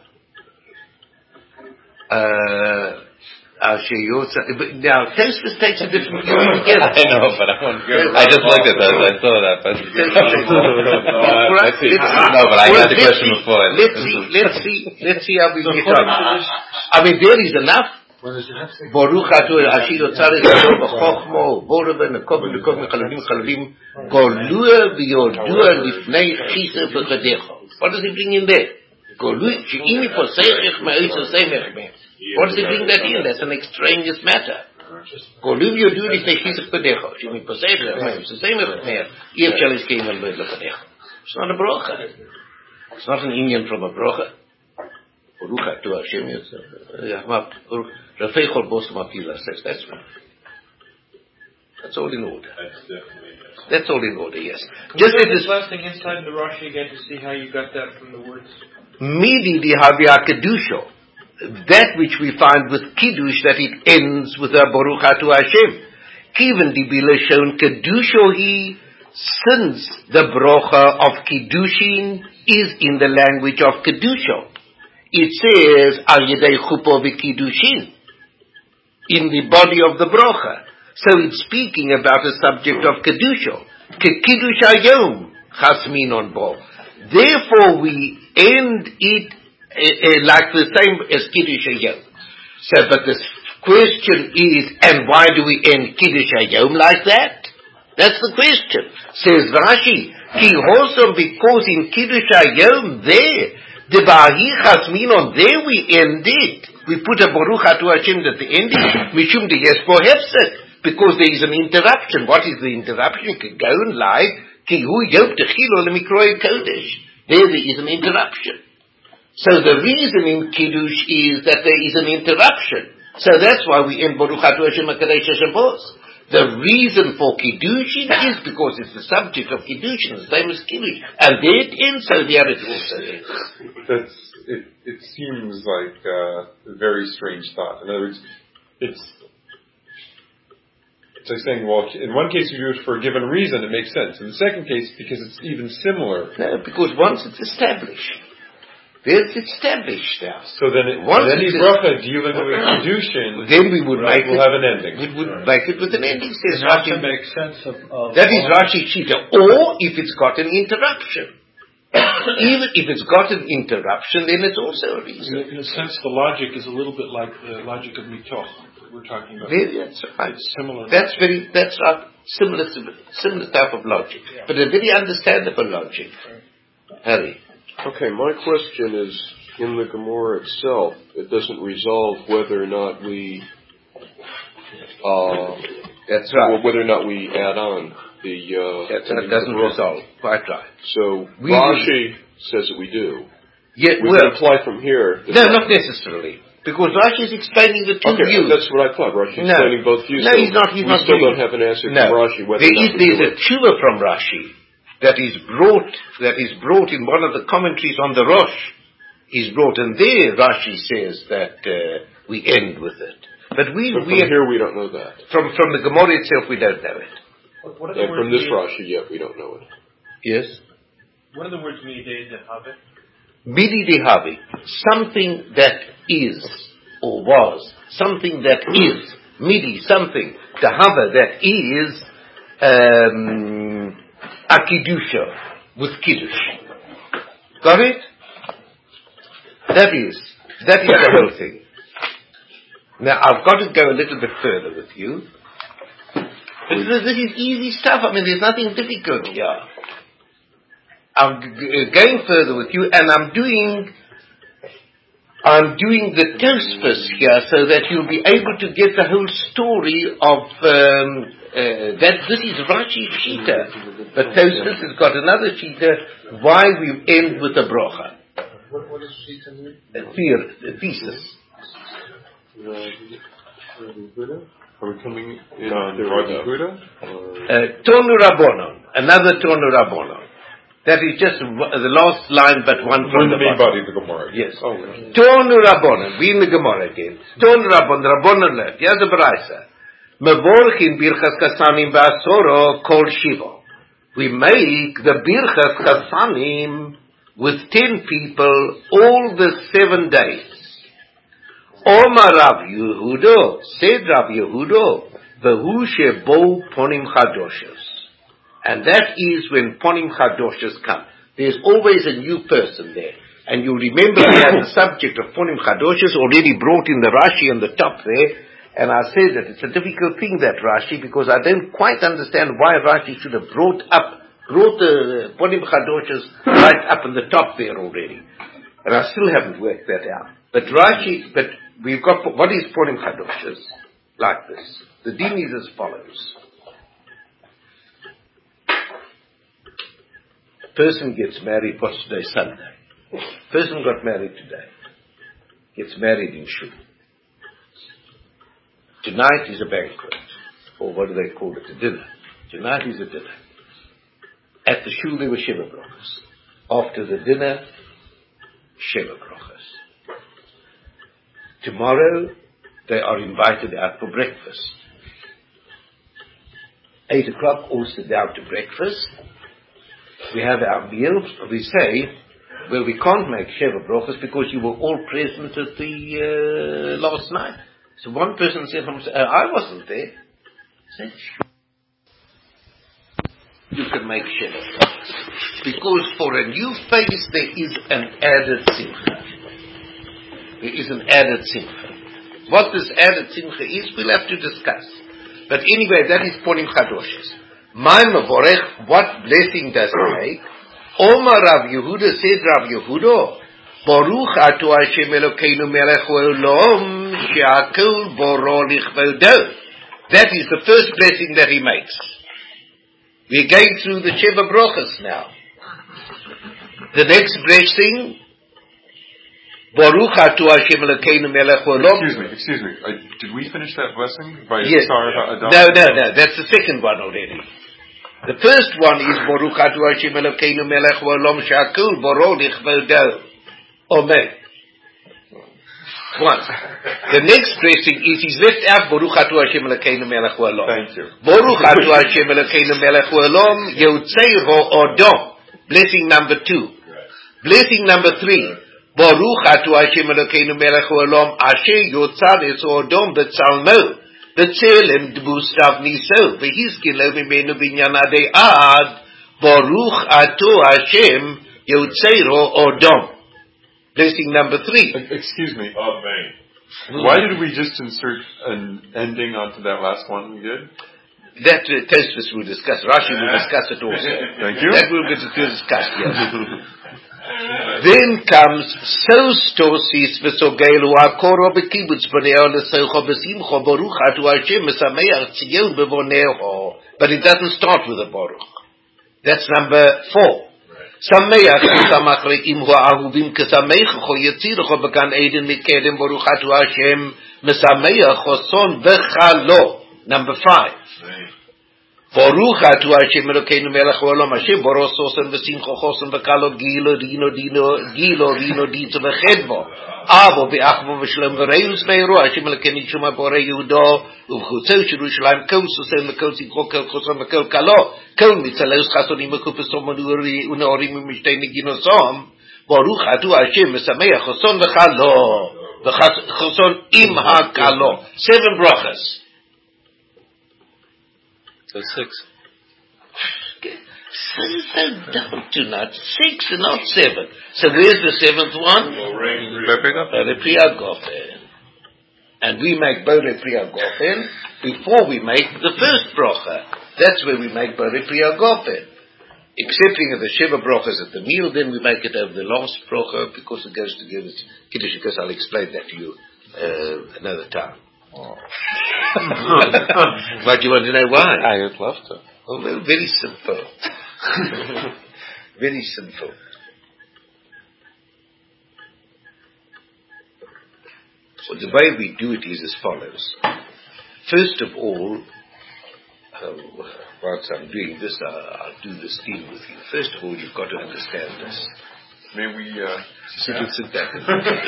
S1: Uh, Asher Yotza. Now, Tosfos takes a different view together.
S5: I know, but I want. I just looked at that. I saw that. But uh, let's see. No, but I got the question before.
S1: Let's see. Let's see. Let's see how we get on. I mean, there is enough. Baruch Atu Hashem Yotzar Yisrael b'chokhmo v'orah v'nekom v'nekom v'chalavim chalavim golua v'yodua lifnei chisa v'chadecha. What does he bring in there? Golua she'imi poseichech me'otzosei mechmeh. What does he bring that in? That's an extraneous matter. Golua v'yodua lifnei chisa v'chadecha. She'imi poseichech me'otzosei mechmeh. Yeh shall iskeim al v'chadecha. It's not a bracha. It's not an Indian from a bracha. Baruch Atu Hashem Yotzar. Rafei Chol Bos Mapila says that's fine. That's all in order. That's all in order, yes.
S9: Just as this last thing inside the Rashi again to see how you got that from the words.
S1: Midi di Havia Kedusha. That which we find with Kiddush, that it ends with a Baruch Atu Hashem. Kiven di Bilashon Kedusha he, since the bracha of Kiddushin is in the language of Kedusha. it says, Al Yedei Chuppah V'Kiddushin, in the body of the bracha. So it's speaking about a subject of Kedusha. Kiddush Hayom Chasminon Bo. Therefore we end it uh, uh, like the same as Kiddush Hayom. So, but the question is, and why do we end Kiddush Hayom like that? That's the question. Says Rashi, Ki Hosom, because in Kiddush Hayom there, the Bahi Chasminon, there we end it. We put a Baruch Atu Hashem at the ending, Mishum de Yespo Hefset, because there is an interruption. What is the interruption? You can go and lie, Ki Hu Yop Techilo Lemikroy Kodesh. There there is an interruption. So the reason in Kiddush is that there is an interruption. So that's why we end Baruch Atu Hashem HaKadosh HaShavos. The reason for Kiddushin is because it's the subject of Kiddushin, the same as Kiddush. And there it ends, so there it also ends.
S10: That's, it, it seems like uh, a very strange thought. In other words, it's, it's like saying, well, in one case you do it for a given reason, it makes sense. In the second case, because it's even similar.
S1: No, because once it's established, it's established now.
S10: So then, it, once any bracha dealing with Kiddushin,
S1: then we would make
S10: will
S1: it,
S10: have an ending.
S1: We would right. make it with an ending. Says
S6: Rashi
S1: Rashi
S6: makes sense of, of
S1: that is Rashi Shita, or if it's got an interruption. Even if it's got an interruption, then it's also a reason.
S7: In a, in a sense, the logic is a little bit like the logic of mitoch that we're talking about.
S1: Very, that's right.
S7: It's similar.
S1: That's very. That's right. Similar, similar type of logic, yeah. But a very understandable logic. Harry.
S8: Okay, my question is, in the Gemara itself, it doesn't resolve whether or not we, uh,
S1: that's right.
S8: whether or not we add on the. Uh,
S1: that's right. It doesn't resolve. Quite right.
S8: So
S1: we
S8: Rashi says that we do.
S1: Yeah,
S8: we
S1: well,
S8: can apply from here.
S1: No, not necessarily. Because Rashi is explaining the two
S8: okay,
S1: views.
S8: That's what I thought. Rashi is
S1: no.
S8: explaining both views.
S1: No,
S8: so
S1: he's not. He's
S8: we
S1: not
S8: still
S1: doing
S8: don't have an answer
S1: no.
S8: from Rashi. Whether
S1: there
S8: or
S1: is
S8: not
S1: there's a tshuva from Rashi that is brought that is brought in one of the commentaries on the Rosh. Is brought, and there Rashi says that uh, we end with it. But we,
S8: but
S1: we
S8: from here we don't know that.
S1: From from the Gemara itself we don't know it.
S3: What, what
S8: and from this Rashi yet we don't know it.
S1: Yes.
S3: What are the words midei dehavi?
S1: Midei dehavi, something that is or was, something that is midi, something dehava that is um, a kiddusha with kiddush. Got it? That is, that is the whole thing. Now, I've got to go a little bit further with you. This, this is easy stuff. I mean, there's nothing difficult here. I'm g- going further with you, and I'm doing, I'm doing the Tosfos here, so that you'll be able to get the whole story of um, uh, that. This is Rashi Shita, but Tosfos has got another Shita. Why we end with a bracha.
S3: What, what does Shita mean?
S1: A, theor- a thesis.
S10: Are we coming in on Rabbi Huda?
S1: Tonu Rabbonon, another Tonu Rabbonon. That is just the last line, but one from
S10: the
S1: the
S10: main
S1: bottom.
S10: body of the Gemara.
S1: Yes.
S10: Oh, yeah.
S1: Tonu Rabbonon, we in the Gemara again. Tonu Rabbonon, Rabbonon left. Here's the Baraisa. Mevorchin Birchas Kasanim Ba'asoro Kol Shiva. We make the Birchas Kasanim with ten people all the seven days. Omar Rav Yehudo, said Rav Yehudo, Vehu Shebo Ponim Chadoshos. And that is when Ponim Chadoshos come. There's always a new person there. And you remember that the subject of Ponim Chadoshos already brought in the Rashi on the top there. And I said that it's a difficult thing, that Rashi, because I don't quite understand why Rashi should have brought up, brought the Ponim Chadoshos right up in the top there already. And I still haven't worked that out. But Rashi, but we've got, what is Ponim Chadoshos? Like this. The din is as follows. Person gets married, what's today? Sunday. Person got married today. Gets married in Shul. Tonight is a banquet. Or what do they call it? A dinner. Tonight is a dinner. At the Shul there were Sheva Brachos. After the dinner, Sheva Brachos. Tomorrow, they are invited out for breakfast. Eight o'clock, all sit down to breakfast. We have our meal. We say, Well, we can't make Sheva Brachas because you were all present at the uh, last night. So one person said, from, uh, I wasn't there. Said, you can make Sheva Brachas. Because for a new face there is an added simcha. There is an added simcha. What this added simcha is, we'll have to discuss. But anyway, that is Ponim Chadoshes. My Mavorech, what blessing does it make? Omar Rav Yehuda said, Rav Yehuda, Baruch Atu Hashem Elokeinu Melech Olam She'akol Boro Lichvodo. That is the first blessing that he makes. We're going through the Sheva Brachas now. The next blessing, Baruch Atu Hashem Elokeinu Melech Olam.
S10: Excuse me, excuse me. I, did we finish that blessing by
S1: yes.
S10: Sarah Adam?
S1: No, no, no. That's the second one already. The first one is Baruch Atu Hashem Elokeinu Melech Olam She'akol Boro Lichvodo. Amen. Once. The next blessing is he's left out Baruch Atu Hashem Elokeinu Melech Olam.
S10: Thank you.
S1: Baruch Atu Hashem Elokeinu Melech Olam Yotzei Ro'odom. Blessing number two. Blessing number three. Baruch Atu Hashem Elokeinu Melech Olam Asher Yotzad Es Odom B'Tzalmo B'Tzelem D'Bustav Niso V'Hizkilo Mimenu Binyan Adei Ad Baruch Atu Hashem Yotzei Ro'odom. Blessing number three.
S10: Excuse me.
S2: Amen.
S10: Why did we just insert an ending onto that last one we did?
S1: That uh, Tosfos will discuss. Rashi will discuss it also.
S10: Thank you.
S1: That will be discussed, yes. Then comes Sostosis Vesogelu Akoro Bekibutz Boneo Lesocho Besimcho Baruch Atu Hashem Mesameach Tzion Bevoneho. But it doesn't start with a Baruch. That's number four. Sameach Samach Re'im Ho'ahuvim Kesameach Cho Yetzircho Began Eden Mikedem Baruch Atu Hashem Mesameach Choson Bechalo. Number five. Baruch Atu Hashem Elokeinu Melech Olam Hashem Boros Sosen V'Simcho Chosen V'Kalot Gilo Dino Dino Gilo Dino Dito V'Chedvo Avo V'Achvo V'Shlom V'Reus Meiro Hashem Elokeinu Shuma Borei Yehudo Uv'Chutzeu Yerushalayim Kol Sosen V'Kol Simcho Kol Chosen V'Kol Kalo Kol Mitzaleus Chasonim V'Kupes Tom Uneorim V'Mishtei Neginosom Baruch Atu Hashem Mesameach Choson V'Chalo V'Choson Im HaKalo. Seven brachas.
S5: So six.
S1: So down to not six and not seven. So where's the seventh one? Borei Pri Hagofen. And we make Borei Pri Hagofen before we make the first bracha. That's where we make Borei Pri Hagofen. Excepting of the Sheva brachas at the meal, then we make it over the last bracha because it goes together with Kiddush, because I'll explain that to you uh, another time. Oh. But you want to know why?
S5: I would love to.
S1: Oh, well, very simple. Very simple. So the way we do it is as follows. First of all, um, whilst I'm doing this, uh, I'll do this deal with you. First of all, you've got to understand this.
S10: May we uh,
S1: sit, yeah. sit back and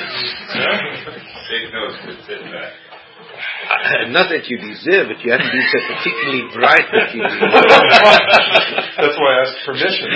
S2: take notes, but sit back.
S1: Uh, not that you deserve it, you haven't been so particularly bright that you deserve
S10: it. That's why I asked permission.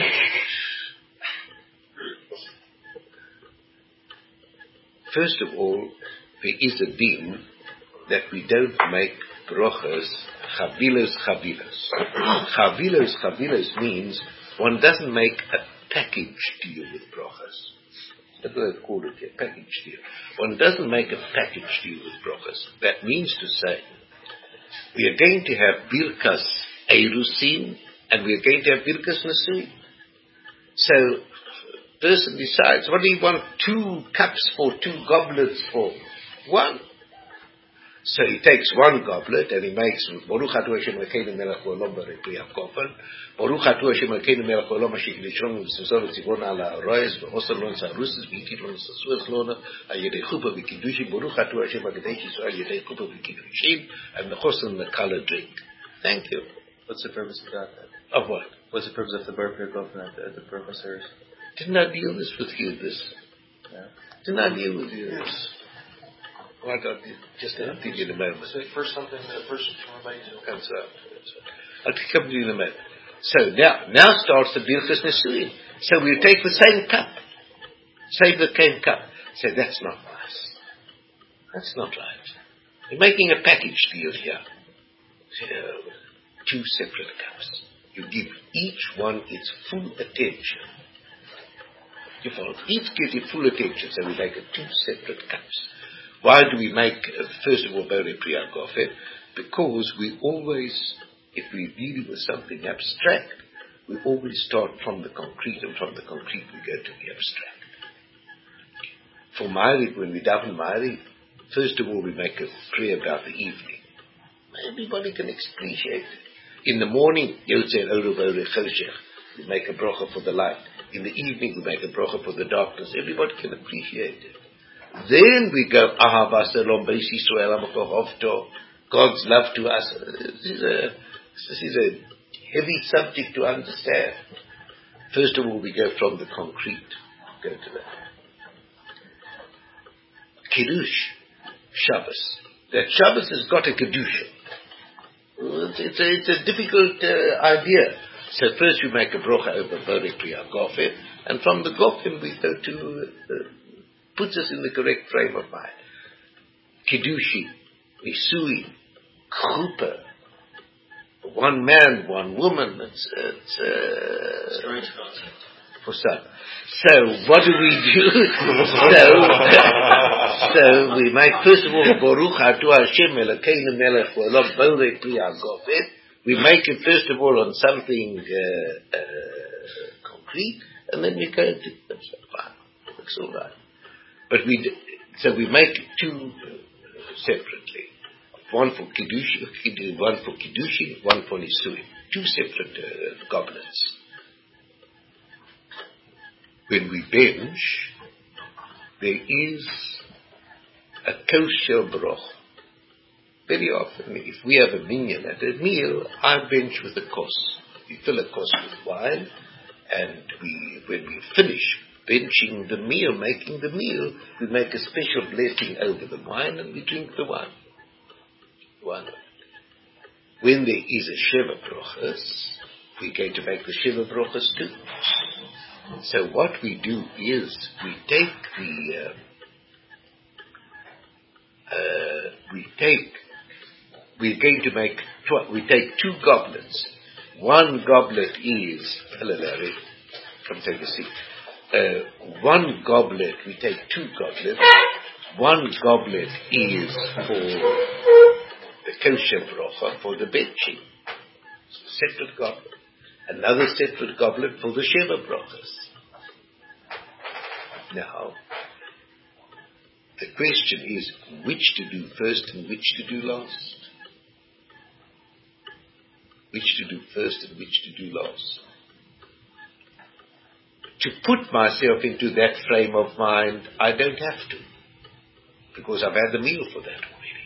S1: First of all, there is a din that we don't make brachas chavilos chavilos. Chavilos chavilos means one doesn't make a package deal with brachas. That's what they call it here, package deal. One doesn't make a package deal with brachas. That means to say, we are going to have birkas eirusin, and we are going to have birkas nasuin. So, person decides, what do you want two cups for, two goblets for? One. So he takes one goblet and he makes Baruch Atu Hashem Elokeinu Melech Olam Borei Pri Hagofen, Baruch Atu Hashem Elokeinu Melech Olam Asher Yishron V'Simtzon V'Tzivon Ala Roes V'Oser Lon Sarusas V'Yikid Lon Sasuas Lona Ayedei Chupa V'Kiddushim Baruch Atu Hashem Hakadosh Yisrael Ayedei Chupa V'Kiddushim and the Chosen the color drink. Thank you.
S5: What's the purpose of that?
S1: Of what?
S5: What's the purpose of the Borei Pri Hagofen at the, at the professors?
S1: Didn't I deal this with you? This.
S5: Yeah.
S1: Didn't I deal with you? This. Well, I'll just I'll think in a moment.
S3: So first something, the first somebody
S1: comes up. I'll come to you in a moment. So now, now starts the Birchas Nesuin. So we take the same cup. Save the cane cup. Say, that's not nice. That's not right. You're making a package deal here. So, two separate cups. You give each one its full attention. You follow? Each gives it full attention, so we make it two separate cups. Why do we make, uh, first of all, Borei Pri Hagofet? Because we always, if we're dealing with something abstract, we always start from the concrete, and from the concrete we go to the abstract. For Ma'ariv, when we daven Ma'ariv, first of all we make a prayer about the evening. Everybody can appreciate it. In the morning, Yotzei Oru Borei Choshech, we make a bracha for the light. In the evening, we make a bracha for the darkness. Everybody can appreciate it. Then we go, Ahava Shalom Beis Yisrael Hamakohovto, God's love to us. This is a, this is a heavy subject to understand. First of all, we go from the concrete. Go to that. Kiddush, Shabbos. That Shabbos has got a Kedusha. It's, it's, a, it's a difficult uh, idea. So first we make a brocha over Borei Pri Hagofet, and from the Gofim we go to, uh, puts us in the correct frame of mind. Kiddushi, Nisui, Chuppah, one man, one woman, it's, it's uh,
S3: strange concept.
S1: For some. So what do we do? so, so we make, first of all, Baruch Atu Hashem Elokeinu Melech Olam Borei Pri Hagofet. We make it first of all on something uh, uh, concrete, and then we go into that's fine. That's all right. But we d- so we make two uh, separately. One for kiddush, one for kiddushi, one for nisui. Two separate uh, goblets. When we bench, there is a kosher broch. Very often, if we have a minyan at a meal, I bench with a kos. We fill a kos with wine, and we, when we finish benching the meal, making the meal, we make a special blessing over the wine, and we drink the wine. Wine. When there is a Sheva Brochas, we're going to make the Sheva Brochas too. So what we do is, we take the, uh, uh, we take We're going to make, tw- we take two goblets. One goblet is, hello Larry, come take a seat. Uh, one goblet, we take two goblets. One goblet is for the kosher brocha, for the benching. Separate goblet. Another separate goblet for the Sheva brochas. Now, the question is, which to do first and which to do last? Which to do first and which to do last. To put myself into that frame of mind, I don't have to, because I've had the meal for that already.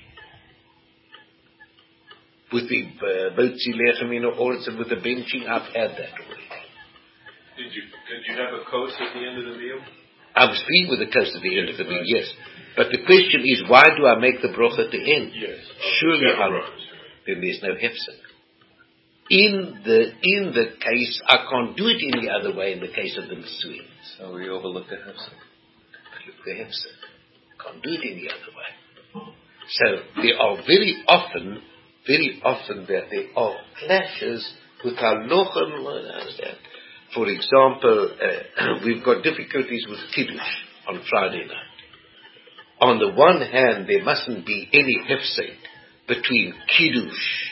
S1: With the Botzi Lechem in Oretz and with the benching, I've had that already.
S2: Did you did you have a kos at the end of the meal?
S1: I was free with the kos at the end of the meal, yes. But the question is, why do I make the broch at the end?
S2: Yes.
S1: Surely, Allah, then there's no hefsek. In the in the case, I can't do it any other way in the case of the Nisui.
S5: So we overlook the hefsek.
S1: Look the hefsek. Can't do it any other way. So there are very often, very often that there are clashes with halacha and understand. For example, uh, we've got difficulties with kiddush on Friday night. On the one hand, there mustn't be any hefsek between kiddush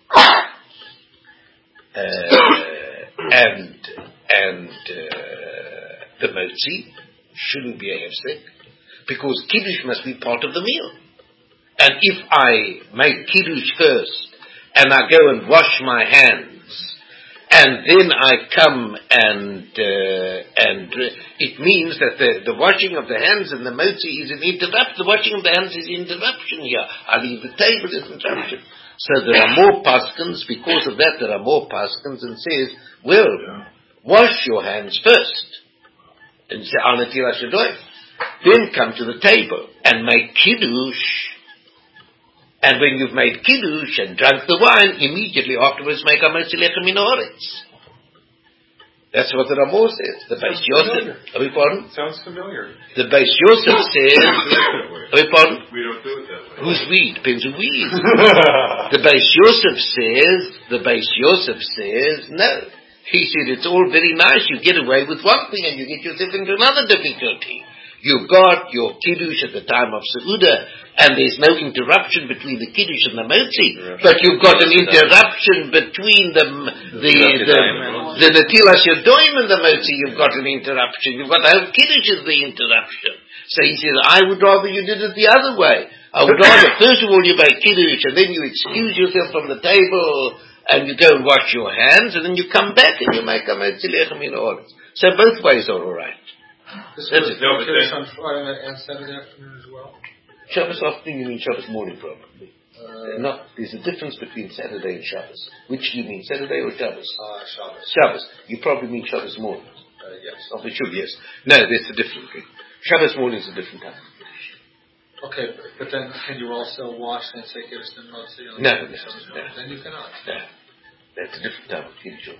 S1: Uh, and and uh, the motzi. Shouldn't be a hefsek, because kiddush must be part of the meal. And if I make kiddush first, and I go and wash my hands, and then I come and uh, and uh, it means that the, the washing of the hands and the motzi is an interrupt. The washing of the hands is interruption here. I leave the table as interruption. So there are more paskins, because of that there are more paskins, and says, well, wash your hands first. And you say, Al Natil HaShadoy. Then come to the table and make kiddush. And when you've made kiddush and drunk the wine, immediately afterwards make Amotzi Lechem Min Haaretz. That's what the Ramah says. The Beis Yosef. Are we pardon?
S10: Sounds familiar.
S1: The Beis Yosef says. Are we pardon?
S2: We don't do it that way.
S1: Who's we? Depends who we is. The Beis Yosef says. The Beis Yosef says no. He said it's all very nice. You get away with one thing and you get yourself into another difficulty. You've got your kiddush at the time of Seudah, and there's no interruption between the kiddush and the motzi, but you've got an interruption between the the the, the Natilas Yodoim and the motzi. You've got an interruption. You've got the whole kiddush is the interruption. So he says, I would rather you did it the other way. I would rather first of all you make kiddush, and then you excuse yourself from the table, and you go and wash your hands, and then you come back and you make a motzi lechem in order. So both ways are all right.
S6: This
S1: That's
S6: was
S1: it.
S6: no, on Friday and Saturday afternoon as well?
S1: Shabbos afternoon, you mean Shabbos morning, probably.
S6: Uh,
S1: no, there's a difference between Saturday and Shabbos. Which do you mean, Saturday or Shabbos?
S6: Uh, Shabbos.
S1: Shabbos. You probably mean Shabbos morning.
S6: Uh, yes.
S1: Oh, it should, yes. No, that's a different thing. Shabbos morning is a different time.
S6: Okay, but then can you also wash and say Kiddush and Motzi?
S1: No, no, no.
S6: Then you cannot.
S1: No. That's a different time of Kiddush.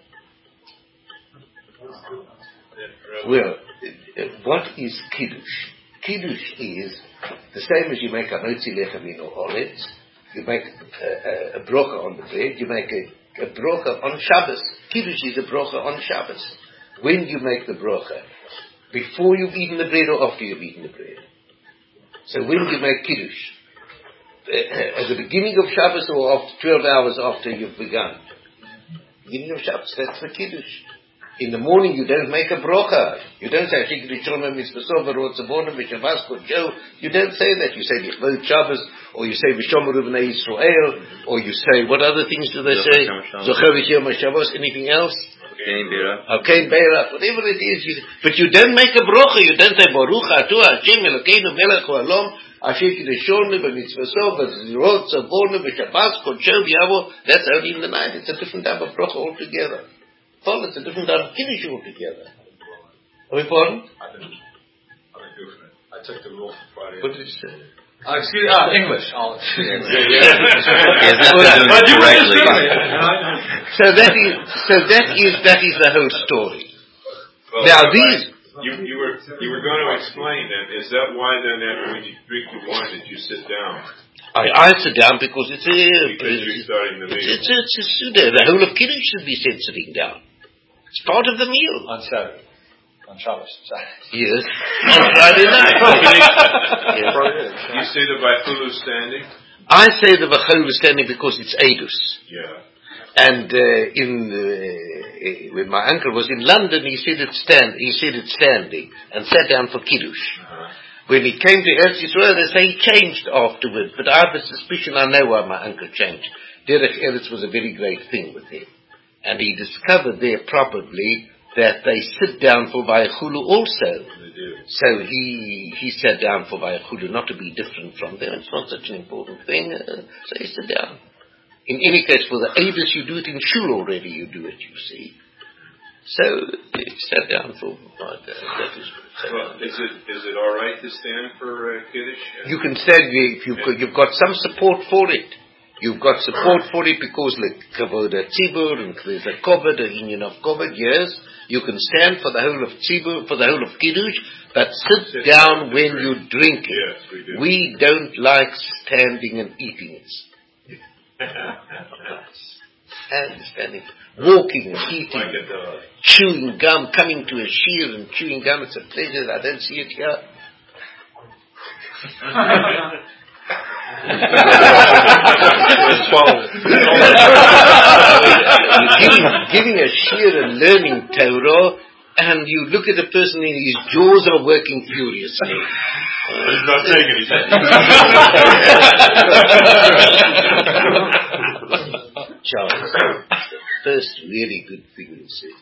S1: Well, what is Kiddush? Kiddush is the same as you make a motzi lechem in oretz. You make a, a, a brocha on the bread. You make a, a brocha on Shabbos. Kiddush is a brocha on Shabbos. When you make the brocha, before you've eaten the bread or after you've eaten the bread. So when you make Kiddush, at the beginning of Shabbos or after twelve hours after you've begun. Beginning of Shabbos, that's the Kiddush. In the morning you don't make a brocha. You don't say you don't say that. You say Yichlod Shabbos, or you say V'shomeru b'nei Yisrael, or you say, what other things do they say? Zocher v'yom Shabbos, anything else? Okay, Beirach, whatever it is. You, but you don't make a brocha. You don't say Baruch Atu Hashem Elokeinu Melech Olam Asher Kiddushonu b'mitzvaso v'zirot tzavonu v'shabbos kodsho v'yavo. That's only in the night. It's a different type of brocha altogether. Well, it's a different type of Kiddush altogether. Are we pardon?
S6: I didn't. I didn't do it. I took the rule for Friday.
S1: What did you say?
S6: Uh, excuse me, uh, English. Oh,
S1: so that is, so that is, that is the whole story.
S2: Well,
S1: now these,
S2: you, you were, you were going to explain that. Is that why then after when you drink the wine that you sit down?
S1: I, I sit down because it's a,
S2: because you're starting the meal.
S1: It's, it's, it's a Suda. The whole of Kiddush should be said sitting down. It's part of the meal.
S6: On Saturday. On Shabbos.
S1: Yes. On Friday night.
S2: Yes. You say the Bachulu standing?
S1: I say the Bachulu standing because it's Eidus.
S2: Yeah.
S1: And uh, in uh, when my uncle was in London, he said it stand. He said it standing and sat down for Kiddush. Uh-huh. When he came to Eretz Yisrael, they say he changed afterwards. But I have a suspicion. I know why my uncle changed. Derech Eretz was a very great thing with him, and he discovered there probably that they sit down for Vayachulu also.
S2: They do.
S1: So he he sat down for Vayachulu, not to be different from them. It's not such an important thing. Uh, so he sat down. In any case, for the Avis, you do it in Shul already, you do it, you see. So he sat down for uh, that is.
S2: Well, is it is it all right to stand for uh, Kiddush?
S1: You can stand if you've got, you've got some support for it. You've got support for it because the kavod tzibur and there's a kovod, a union of kovod. Yes, you can stand for the whole of tzibur, for the whole of Kiddush, but sit, sit down, down when you drink it.
S2: Yes, we do.
S1: We don't like standing and eating it. And standing, walking and eating,
S2: like
S1: chewing gum, coming to a shir and chewing gum. It's a pleasure. I don't see it here. giving, giving a shir and learning Torah, and you look at a person and his jaws are working furiously.
S2: He's not saying anything.
S1: Charles, first really good thing you said.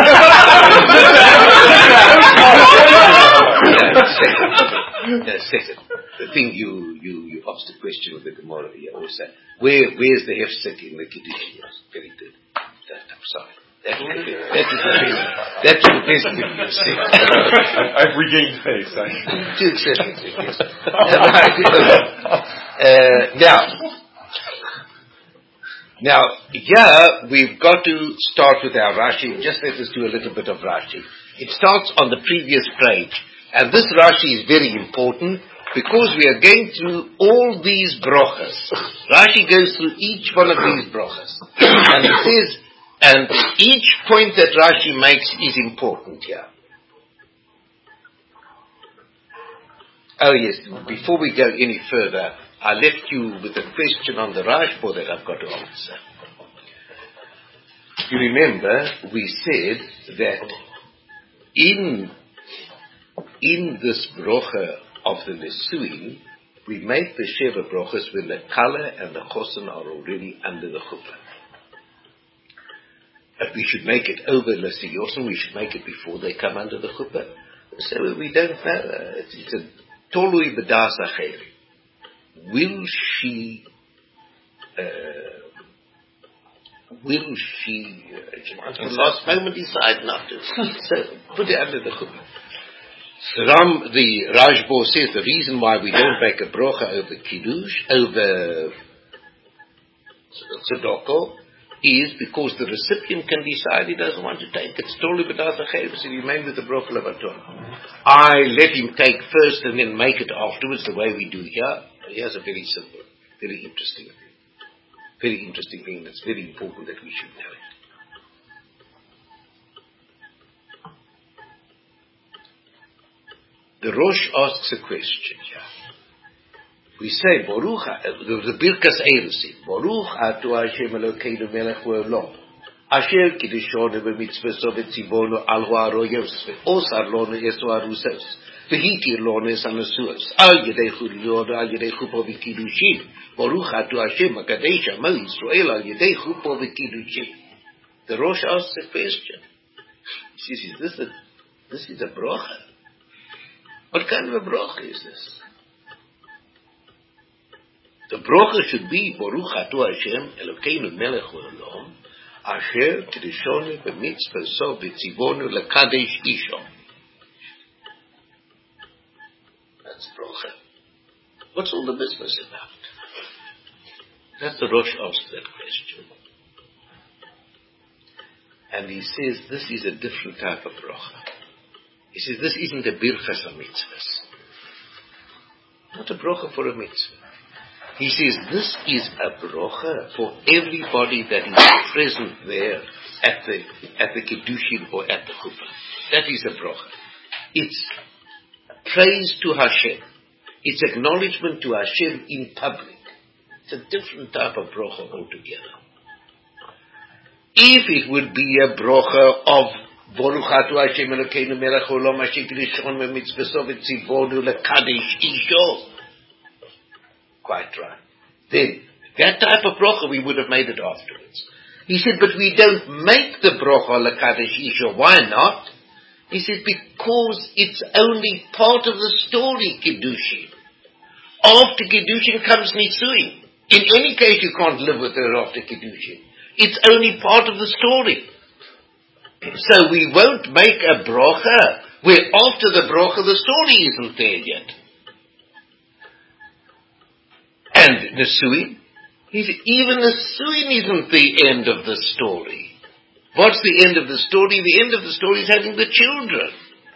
S1: second, uh, second, the thing you, you, you asked the question of the Gemara here also. Where, where's the hefsek in the Kiddush? Yes, very good. That, I'm sorry. That, that, that is the best. That's the best thing you said.
S10: I've regained face. I...
S1: Two sentences, yes. Uh, now, Now, here we've got to start with our Rashi. Just let us do a little bit of Rashi. It starts on the previous page. And this Rashi is very important because we are going through all these brochas. Rashi goes through each one of these brochas. And it says, and each point that Rashi makes is important here. Oh yes, before we go any further, I left you with a question on the Rashba that I've got to answer. You remember, we said that in, in this brocha of the Nesuin, we make the Sheva brochas when the Kala and the Chosan are already under the chuppah. But we should make it over Lasi Yosin, we should make it before they come under the chuppah. So we don't know. It's, it's a Tolui B'das Acheri. Will she, uh, will she, uh, at the last moment decide not to? So, put it under the chuppah. So Ram, the Rashba says the reason why we don't make a brocha over Kiddush, over Tzedakah, is because the recipient can decide he doesn't want to take it. It's totally b'das achayim, so he remain with the brocha levaton. I let him take first and then make it afterwards, the way we do here. Here's a very simple, very interesting thing. Very interesting thing that's very important that we should know it. The Rosh asks a question here. We say, Baruch, the Birkas Eirusim, Baruch atu Hashem Elokeinu melech ha'olam, asher kiddushonu b'mitzvos v'tzivono al ha'aroyos, ve'osar lonu esu arusos, v'hitir lonu es anesuos, al yedei chuliono, al yedei chupo v'kiddushin, Baruch atu Hashem ha'kadesh amo Yisrael, al yedei chupo v'kiddushin. The Rosh asks a question. He says, is this a, this is a bracha? What kind of a bracha is this? The brocha should be Baruch Atu Hashem Elokeinu Melech Ha'olam Asher Kiddushonu B'mitzvoso V'tzivonu Lekadesh Isho. That's brocha. What's all the business about? That's the Rosh asked that question. And he says this is a different type of brocha. He says this isn't a birchas ha-mitzvahs. Not a brocha for a mitzvah. He says this is a brocha for everybody that is present there at the at the Kiddushin or at the chuppah. That is a brocha. It's praise to Hashem. It's acknowledgement to Hashem in public. It's a different type of brocha altogether. If it would be a brocha of Baruch Atu Hashem Elokeinu Melech Ha'olam Asher Kiddushonu B'mitzvoso V'tzivonu Lekadesh Isho. Quite right. Then, that type of brocha we would have made it afterwards. He said, but we don't make the brocha Lekadesh Isho. Why not? He said, because it's only part of the story, Kiddushin. After Kiddushin comes Nisuin. In any case, you can't live with her after Kiddushin. It's only part of the story. So we won't make a brocha where after the brocha the story isn't there yet. And Nesuin, even Nesuin isn't the end of the story. What's the end of the story? The end of the story is having the children.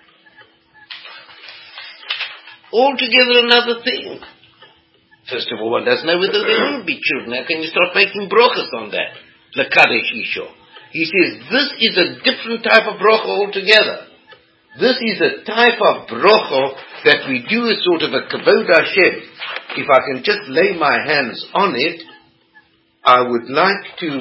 S1: Altogether another thing. First of all, one doesn't know whether there will be children. How can you start making brochas on that? Lekadesh Isho. He says, this is a different type of brocha altogether. This is a type of brocha that we do as sort of a kavod Hashem. If I can just lay my hands on it, I would like to...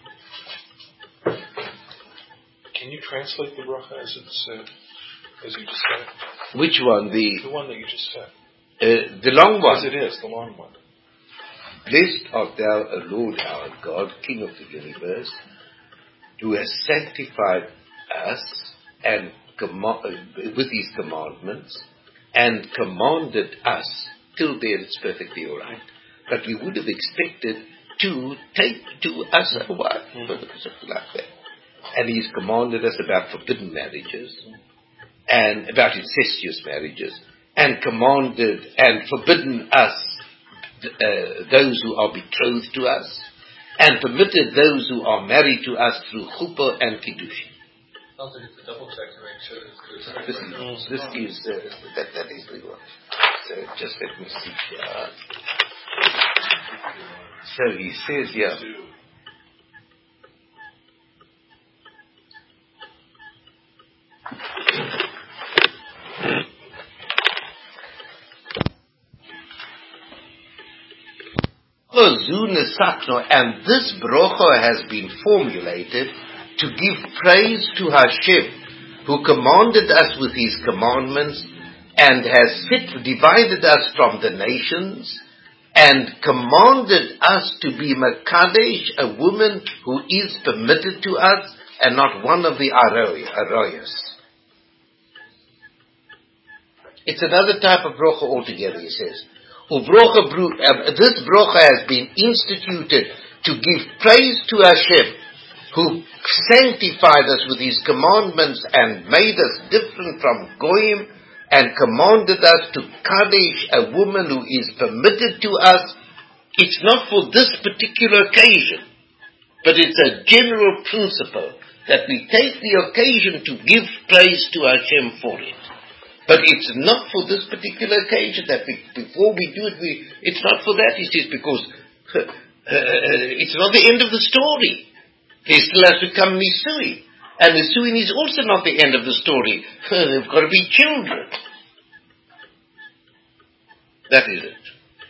S7: Can you translate the bracha as it's uh, as you just said?
S1: Which one? The
S7: the one that you just said.
S1: Uh, the long one.
S7: As it is, the long one.
S1: Blessed art thou, O Lord our God, King of the universe, who has sanctified us and com- with His commandments and commanded us. Till there it's perfectly all right. But we would have expected to take to us a wife, something like that. And He's commanded us about forbidden marriages and about incestuous marriages, and commanded and forbidden us uh, those who are betrothed to us, and permitted those who are married to us through chuppah and kiddushin.
S6: Also, just to double check to make sure that
S1: This, is- this is uh, that that is the one. So just let me see. Uh, so he says here. And this brocha has been formulated to give praise to Hashem, who commanded us with His commandments, and has set, divided us from the nations, and commanded us to be Makadesh, a woman who is permitted to us, and not one of the Arayos. It's another type of brocha altogether, he says. Ubrocha, uh, this brocha has been instituted to give praise to Hashem, who sanctified us with His commandments and made us different from Goyim, and commanded us to Kadesh, a woman who is permitted to us. It's not for this particular occasion, but it's a general principle that we take the occasion to give praise to Hashem for it. But it's not for this particular occasion that we, before we do it, we, it's not for that, he says, because uh, uh, it's not the end of the story. There still has to come Nisuin. And Nisuin is also not the end of the story. They've got to be children. That is it.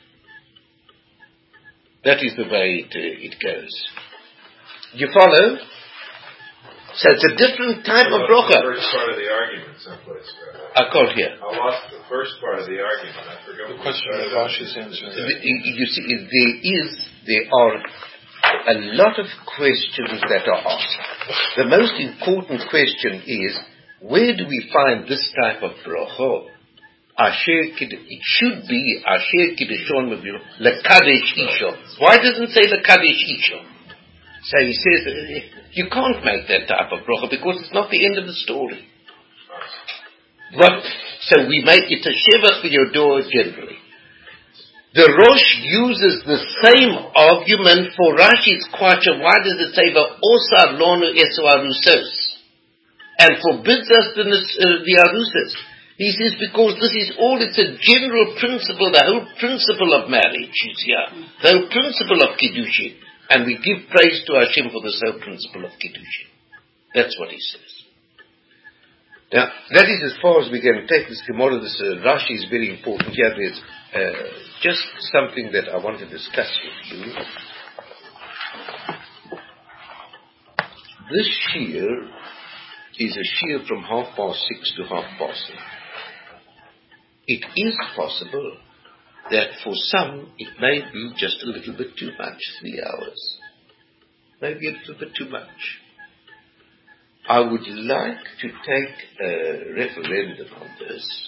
S1: That is the way it, uh, it goes. Do you follow? So it's a different type of brocha.
S2: The first part of the argument, someplace.
S1: I can't hear.
S2: I lost the first part of the argument. I forgot
S7: the question that Rashi's answering.
S1: You see, there is, there are a lot of questions that are asked. The most important question is, where do we find this type of brocha? Asher Kiddush. It should be Asher Kiddushon Lekadesh Isha. Why doesn't it say Lekadesh Isha? So he says, you can't make that type of brocha because it's not the end of the story. But, so we make it a shevach for your door generally. The Rosh uses the same argument for Rashi's kwacha. Why does it say, Va'osar lonu esu arusos? And forbids us the, uh, the arusas. He says, because this is all, it's a general principle, the whole principle of marriage is here. The whole principle of Kiddushin. And we give praise to Hashem for this whole principle of Kiddushin. That's what he says. Now, that is as far as we can take this Gemara. This uh, Rashi is very important here. There's uh, just something that I want to discuss with you. This shear is a shear from half past six to half past seven. It is possible that for some it may be just a little bit too much, three hours. Maybe a little bit too much. I would like to take a referendum on this,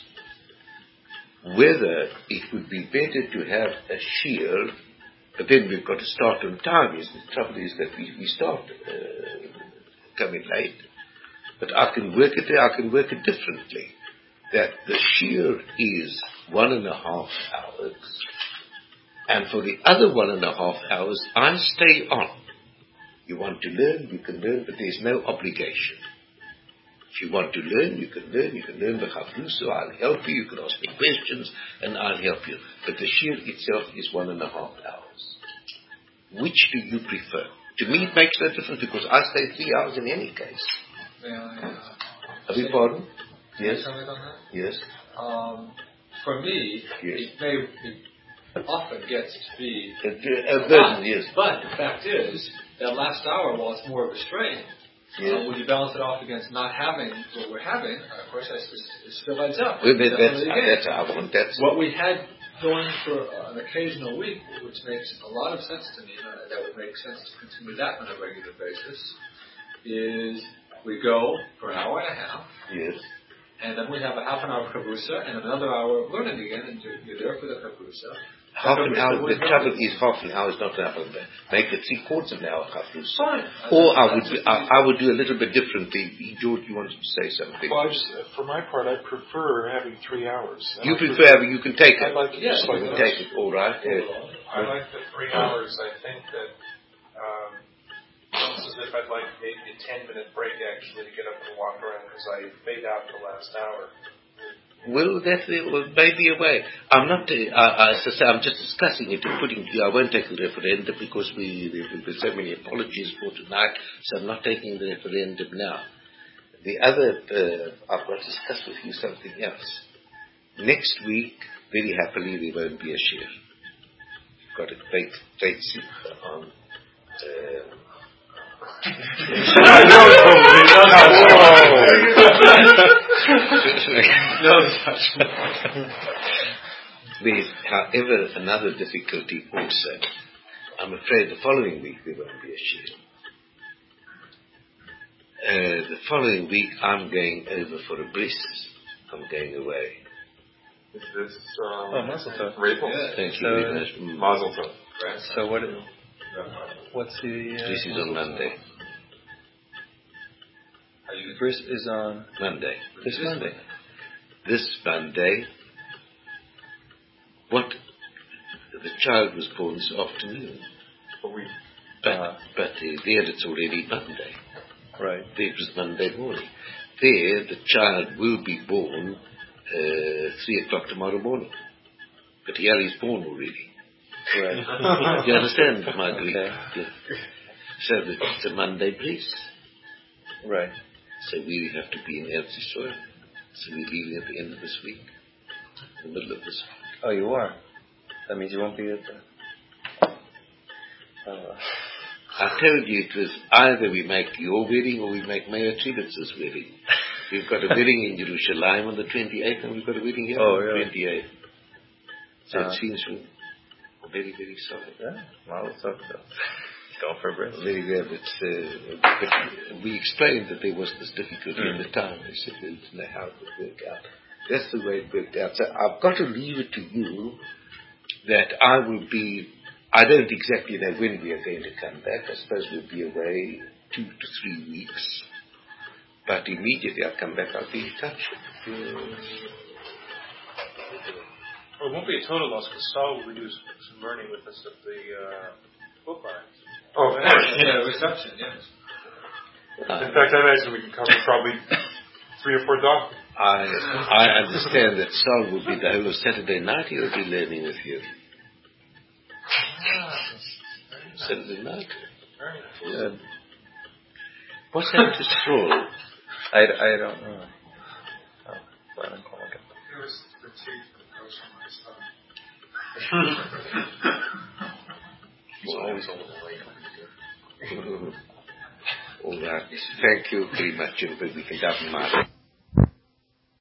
S1: whether it would be better to have a shear, but then we've got to start on time. The trouble is that we, we start uh, coming late. But I can work it, I can work it differently. That the shear is one and a half hours, and for the other one and a half hours, I stay on. You want to learn, you can learn, but there's no obligation. If you want to learn, you can learn, you can learn the Chavruso, I'll help you, you can ask me questions, and I'll help you. But the shir itself is one and a half hours. Which do you prefer? To me it makes no difference, because I stay three hours in any case.
S6: May I, uh,
S1: Have you pardon? Yes.
S6: comment on that?
S1: Yes.
S6: Um, for me,
S1: yes.
S6: it may it often gets to be
S1: a, a burden,
S6: but,
S1: yes.
S6: But the fact is, that last hour, while it's more of a strain,
S1: yes.
S6: uh, when you balance it off against not having what we're having, uh, of course, that still adds up.
S1: Well, that, that's, uh, that's I want that's
S6: what we had going for uh, an occasional week, which makes a lot of sense to me. Uh, that would make sense to continue that on a regular basis. Is we go for an hour and a half.
S1: Yes.
S6: And then we have a half an hour of Chavrusa and another hour of learning again, and you're, you're there for the Chavrusa.
S1: Half an hour, the trouble is half an hour is not enough. Make it three quarters of an hour Chavrusa.
S6: Fine.
S1: Or I would, I, I would do a little bit differently. George, you wanted to say something?
S7: Well, I just, for my part, I prefer having three hours.
S1: You prefer, prefer having, you can take it.
S7: I like it
S6: yes,
S7: just like
S1: you can
S7: that.
S1: take it, all right.
S3: I like the three hours. I think that uh,
S11: as if I'd like maybe a ten minute break actually to get up and walk around because I fade out the last hour.
S1: Well, that well, may be a way. I'm not, uh, uh, as I say, I'm just discussing it and putting, I won't take the referendum because we, there's so many apologies for tonight, so I'm not taking the referendum now. The other, uh, I've got to discuss with you something else. Next week, very happily, there won't be a share. We've got a great, great seat on, uh, There's, however, another difficulty also. I'm afraid the following week there won't be a share. Uh, the following week I'm going over for a bris. I'm going away.
S10: Is this um,
S5: oh, Mazel Tov.
S10: Rachel?
S5: Yeah.
S1: Thank
S5: so,
S1: you very much. Mm.
S10: Mazel Tov.
S5: So what? What's the? Uh,
S1: this is on Monday.
S5: The bris is on
S1: Monday.
S5: This Monday.
S1: This Monday. What? The child was born this afternoon.
S10: A week.
S1: But,
S5: uh,
S1: but uh, there it's already Monday.
S5: Right.
S1: There it was Monday morning. There the child will be born uh, three o'clock tomorrow morning. But here he's born already.
S5: Right.
S1: You understand my Greek?
S5: Okay.
S1: Yeah. So it's a Monday bris.
S5: Right.
S1: So we have to be in Eretz Yisrael. So we're leaving at the end of this week. In the middle of this week.
S5: Oh, you are? That means you won't be at the... Uh,
S1: I told you it was either we make your wedding or we make Mayor Tribitz's wedding. We've got a wedding in Jerusalem on the twenty-eighth and we've got a wedding here
S5: oh,
S1: on the
S5: really?
S1: twenty-eighth. So
S5: uh,
S1: it seems very, very solid.
S5: Yeah, Mazel Tov. Going for a bris.
S1: Very good. It's, uh, but we explained that there was this difficulty
S5: mm.
S1: at the time. We said we didn't know how it would work out. That's the way it worked out. So I've got to leave it to you that I will be, I don't exactly know when we are going to come back. I suppose we'll be away two to three weeks. But immediately I'll come back, I'll be in touch with you.
S11: Well, it won't be a total loss because Saul will be doing some learning with us at the uh, book lines.
S10: Oh, of course.
S6: Yeah, reception, yes.
S10: In fact, I imagine we can cover probably three or four documents.
S1: I I understand that Saul will be the whole of Saturday night. He'll be learning with you. Saturday night.
S5: Good.
S1: What's happened to Saul?
S5: I, I don't know. Oh, but I'm calling it.
S9: It was the teeth that goes from my son.
S10: He's always a little late.
S1: All right. Thank you very much, everybody. We can down